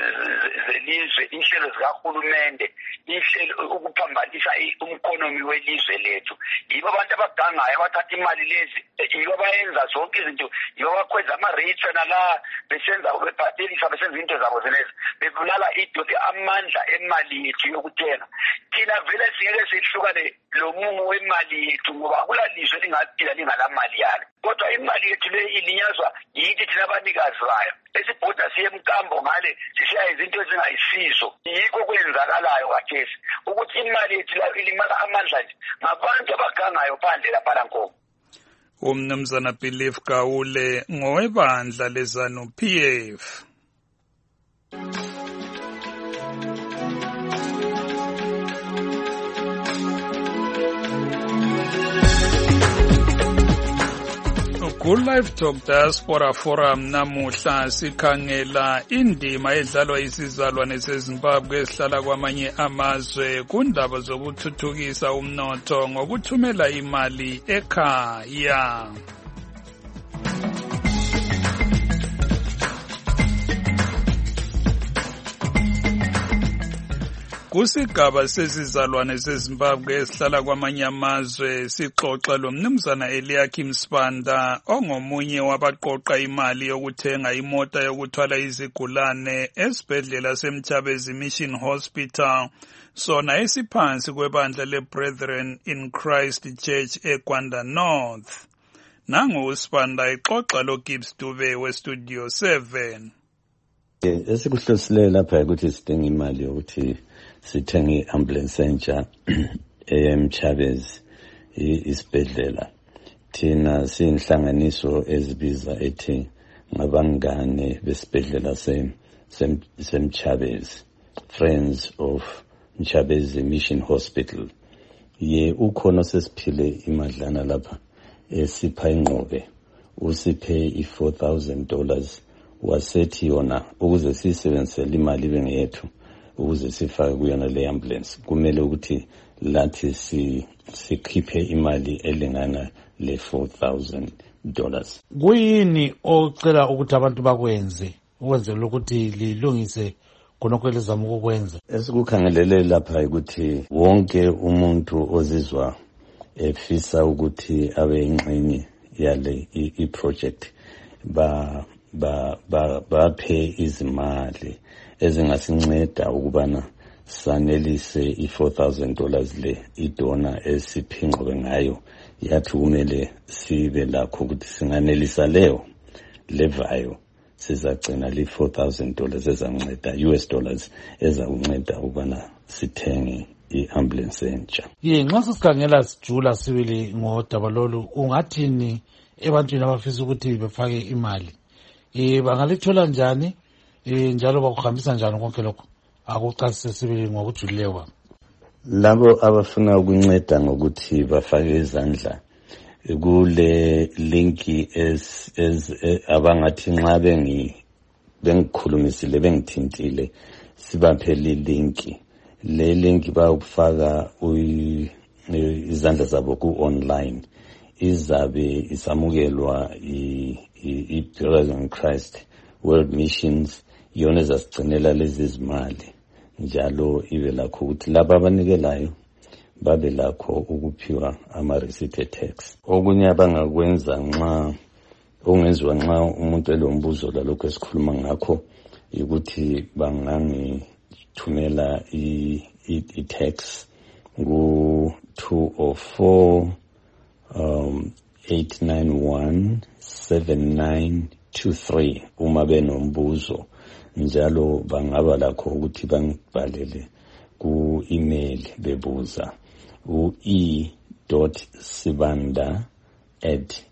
zelizwe, inhlelo zikahulumende, inhlelo ukuphambanisa umkonomi welizwe lethu. Yibo abantu abagangayo abathatha imali lezi, yibo abayenza zonke izinto, yibo abakhweza ama-rates nala besenza bebhadelisa besenza into zabo zenezi bebulala idola amandla emali yethu yokuthenga. Thina vele singeke sihlukane lo mumo wemali yethu ngoba kulalizwe lingaphila lingalamali yalo. Kodwa imali yethu le ilinyazwa yithi thina abanikazi bayo. Esibhoda siye emkambo ngale sishaya izinto ezingayisizo. Yikho kwenzakalayo kathesi ukuthi imali yethu la ilimala amandla nje ngabantu abagangayo phandle lapha la nkomo. Umnumzana Belief Gawule ngowebandla leZANU-P F. Good Life Talk Diaspora Forum namuhla sikhangela indima edlalwa isizalwane seZimbabwe esihlala kwamanye amazwe kundaba zokuthuthukisa umnotho ngokuthumela imali ekhaya. Kusigaba sesizalwane seZimbabwe esihlala kwamanye amazwe sixoxa lo mnumzana Eliakim Sibanda ongomunye wabaqoqa imali yokuthenga imota yokuthwala izigulane esibhedlela seMthabezi Mission Hospital sona esiphansi kwebandla leBrethren in Christ Church eGwanda North. Nangu uSibanda exoxa lo Gibbs Dube weStudio seven. Esikuhlosile lapha ukuthi sidinga imali yokuthi sithenge i-ambulance entsha eMthabezi isibhedlela. Thina siyinhlanganiso ezibiza ethi ngabangane besibhedlela seMthabezi, Friends of Mthabezi Mission Hospital. Ye ukhona sesiphile imadlana lapha esipha ingqobe usiphe i-four thousand dollars wasethi yona ukuze sisebenzisele imali bengeyethu ukuze sifake kuyona le ambulance kumele ukuthi lathi si sikhiphe imali elingana le four thousand dollars. Kuyini ocela ukuthi abantu bakwenze ukwenzela ukuthi lilungise khonokho elizama ukukwenza? Esikukhangelele lapha ukuthi wonke umuntu ozizwa efisa ukuthi abe ingxenye yale i-project ba baphe izimali ezingasinceda ukubana sanelise i-four thousand dollars le idona esiphinqwe ngayo yathi kumele sibe lakho ukuthi singanelisa leyo levayo sizagcina li-four thousand dollars ezanceda U S dollars ezakunceda ukubana sithenge i-ambulance entsha. Ye nxa sisikhangela sijula sibili ngodaba lolu ungathini ebantwini abafisa ukuthi befake imali eh bangalithola njani eh njalo bakuhambisa njani konke lokho akuchasise sibili ngokujulileyo baba? Labo abafuna ukunceda ngokuthi bafake izandla kule linki es es abangathi nxa bengi bengikhulumisile bengithintile sibaphe le linki le linki bayokufaka izandla zabo ku online izabe isamukelwa i Brethren in Christ World Missions yona ezasigcinela lezi zimali njalo ibe lakho ukuthi laba abanikelayo babe lakho ukuphiwa ama-receipt tax. Okunye abangakwenza nxa ongenziwa nxa umuntu elombuzo lalokho esikhuluma ngakho ukuthi bangangithumela i-tax ku two oh four um eight nine one seven nine two three uma benombuzo njalo bangaba lakho ukuthi bangibhalele ku email bebuza u e dot sibanda at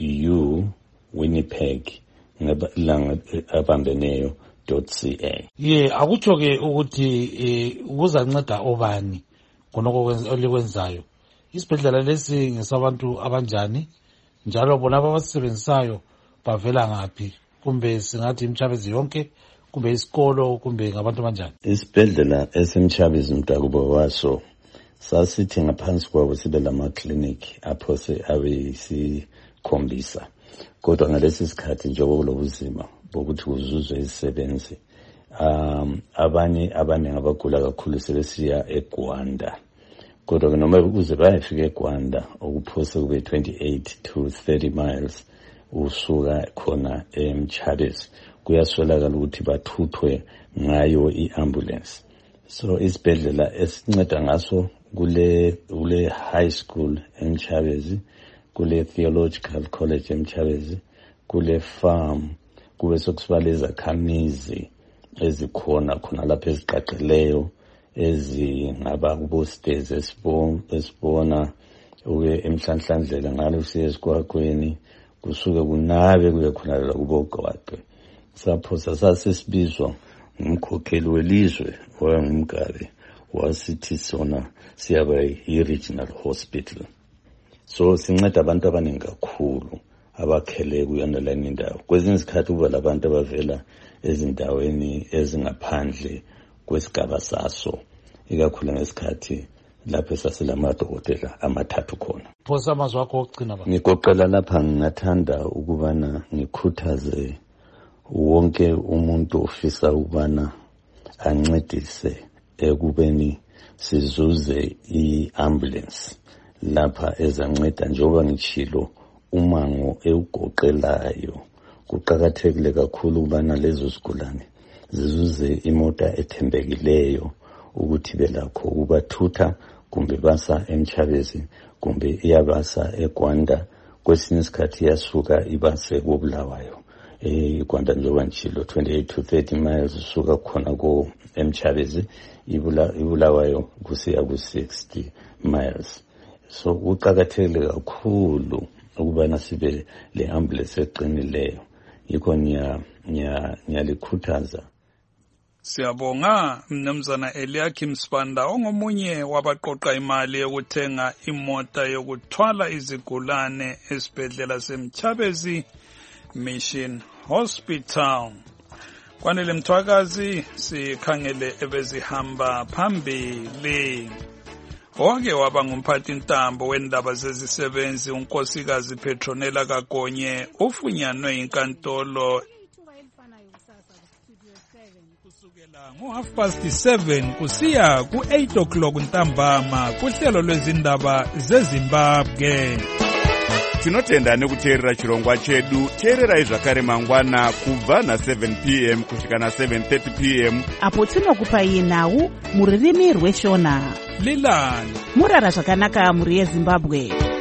u winnipeg ngabanga abambeneyo dot ca. Ye akutsho ke ukuthi eh ukuzanceda obani konoko olikwenzayo isibhedlela lesi ngesabantu abanjani njalo bona abasebenzisayo bavela ngaphi kumbe singathi imthabezi yonke kumbe isikolo kumbe ngabantu abanjani? Isibhedlela esemthabezi mntakubo waso sasithi ngaphansi kwabo sibe lama clinic apho se abeyisikhombisa kodwa ngalesi sikhathi njengoba kulobuzima bokuthi kuzuzwe izisebenzi um abanye abaningi abagula kakhulu sebesiya eGwanda kodwa ke noma ukuze bayafika eGwanda okuphose kube twenty-eight to thirty miles usuka khona eMchabezi kuyaswelakala ukuthi bathuthwe ngayo i-ambulance. So isibhedlela esinceda ngaso kule kule high school eMchabezi, kule theological college eMchabezi, kule farm, kube sokusibala izakhamizi ezikhona khona lapha eziqaqeleyo ezingaba kubo stairs esibona uke emhlanhlandlela ngalo siye esikwakweni kusuke kunabe kuye khona la kubo Gwadwe. Saphosa sasesibizwa umkhokheli welizwe owayengumgabe wasithi sona siyaba i-regional hospital. So sinceda abantu abaningi kakhulu abakhele kuyona lena indawo. Kwezinye izikhathi kuba labantu abavela ezindaweni ezingaphandle kwesigaba saso ikakhulu ngesikhathi lapho sasilamadokotela amathathu khona. Phosa amazwi akho okugcina baba. Ngikoqela lapha ngingathanda ukubana ngikhuthaze wonke umuntu ofisa ukubana ancedise ekubeni sizuze i-ambulance lapha ezanceda njengoba ngitshilo umango ewugoqelayo. Kuqakathekile kakhulu ukubana lezo zigulane zizuze imota ethembekileyo ukuthi belakho ukubathutha kumbe basa eMchabezi kumbe iyabasa eGwanda kwesinye isikhathi yasuka ibase koBulawayo. eGwanda njengoba ngitshilo twenty-eight to thirty miles usuka khona ko eMchabezi ibulawayo kusiya ku sixty miles. So kuqakathekile kakhulu ukubana sibe le ambulance eqinileyo. Yikho nya nya nyalikhuthaza. Siyabonga mnumzana Eliakim Spanda ongomunye wabaqoqa imali yokuthenga imota yokuthwala izigulane esibhedlela seMchabezi Mission Hospital. Kwanele Mthwakazi sikhangele ebezihamba phambili. Oke waba ngumphathi ntambo wendaba zezisebenzi unkosikazi Petronella Kagonye ufunyanwe inkantolo ngo half past seven kusiya ku eight o'clock ntambama kuhlelo lwezindaba zeZimbabwe. tinotenda nekuteerera chirongwa chedu. Teererai zvakare mangwana kubva na seven p m kusvika na seven thirty p m apo tinokupai nhau mururimi rweshona. Lilani murara zvakanaka muri yeZimbabwe.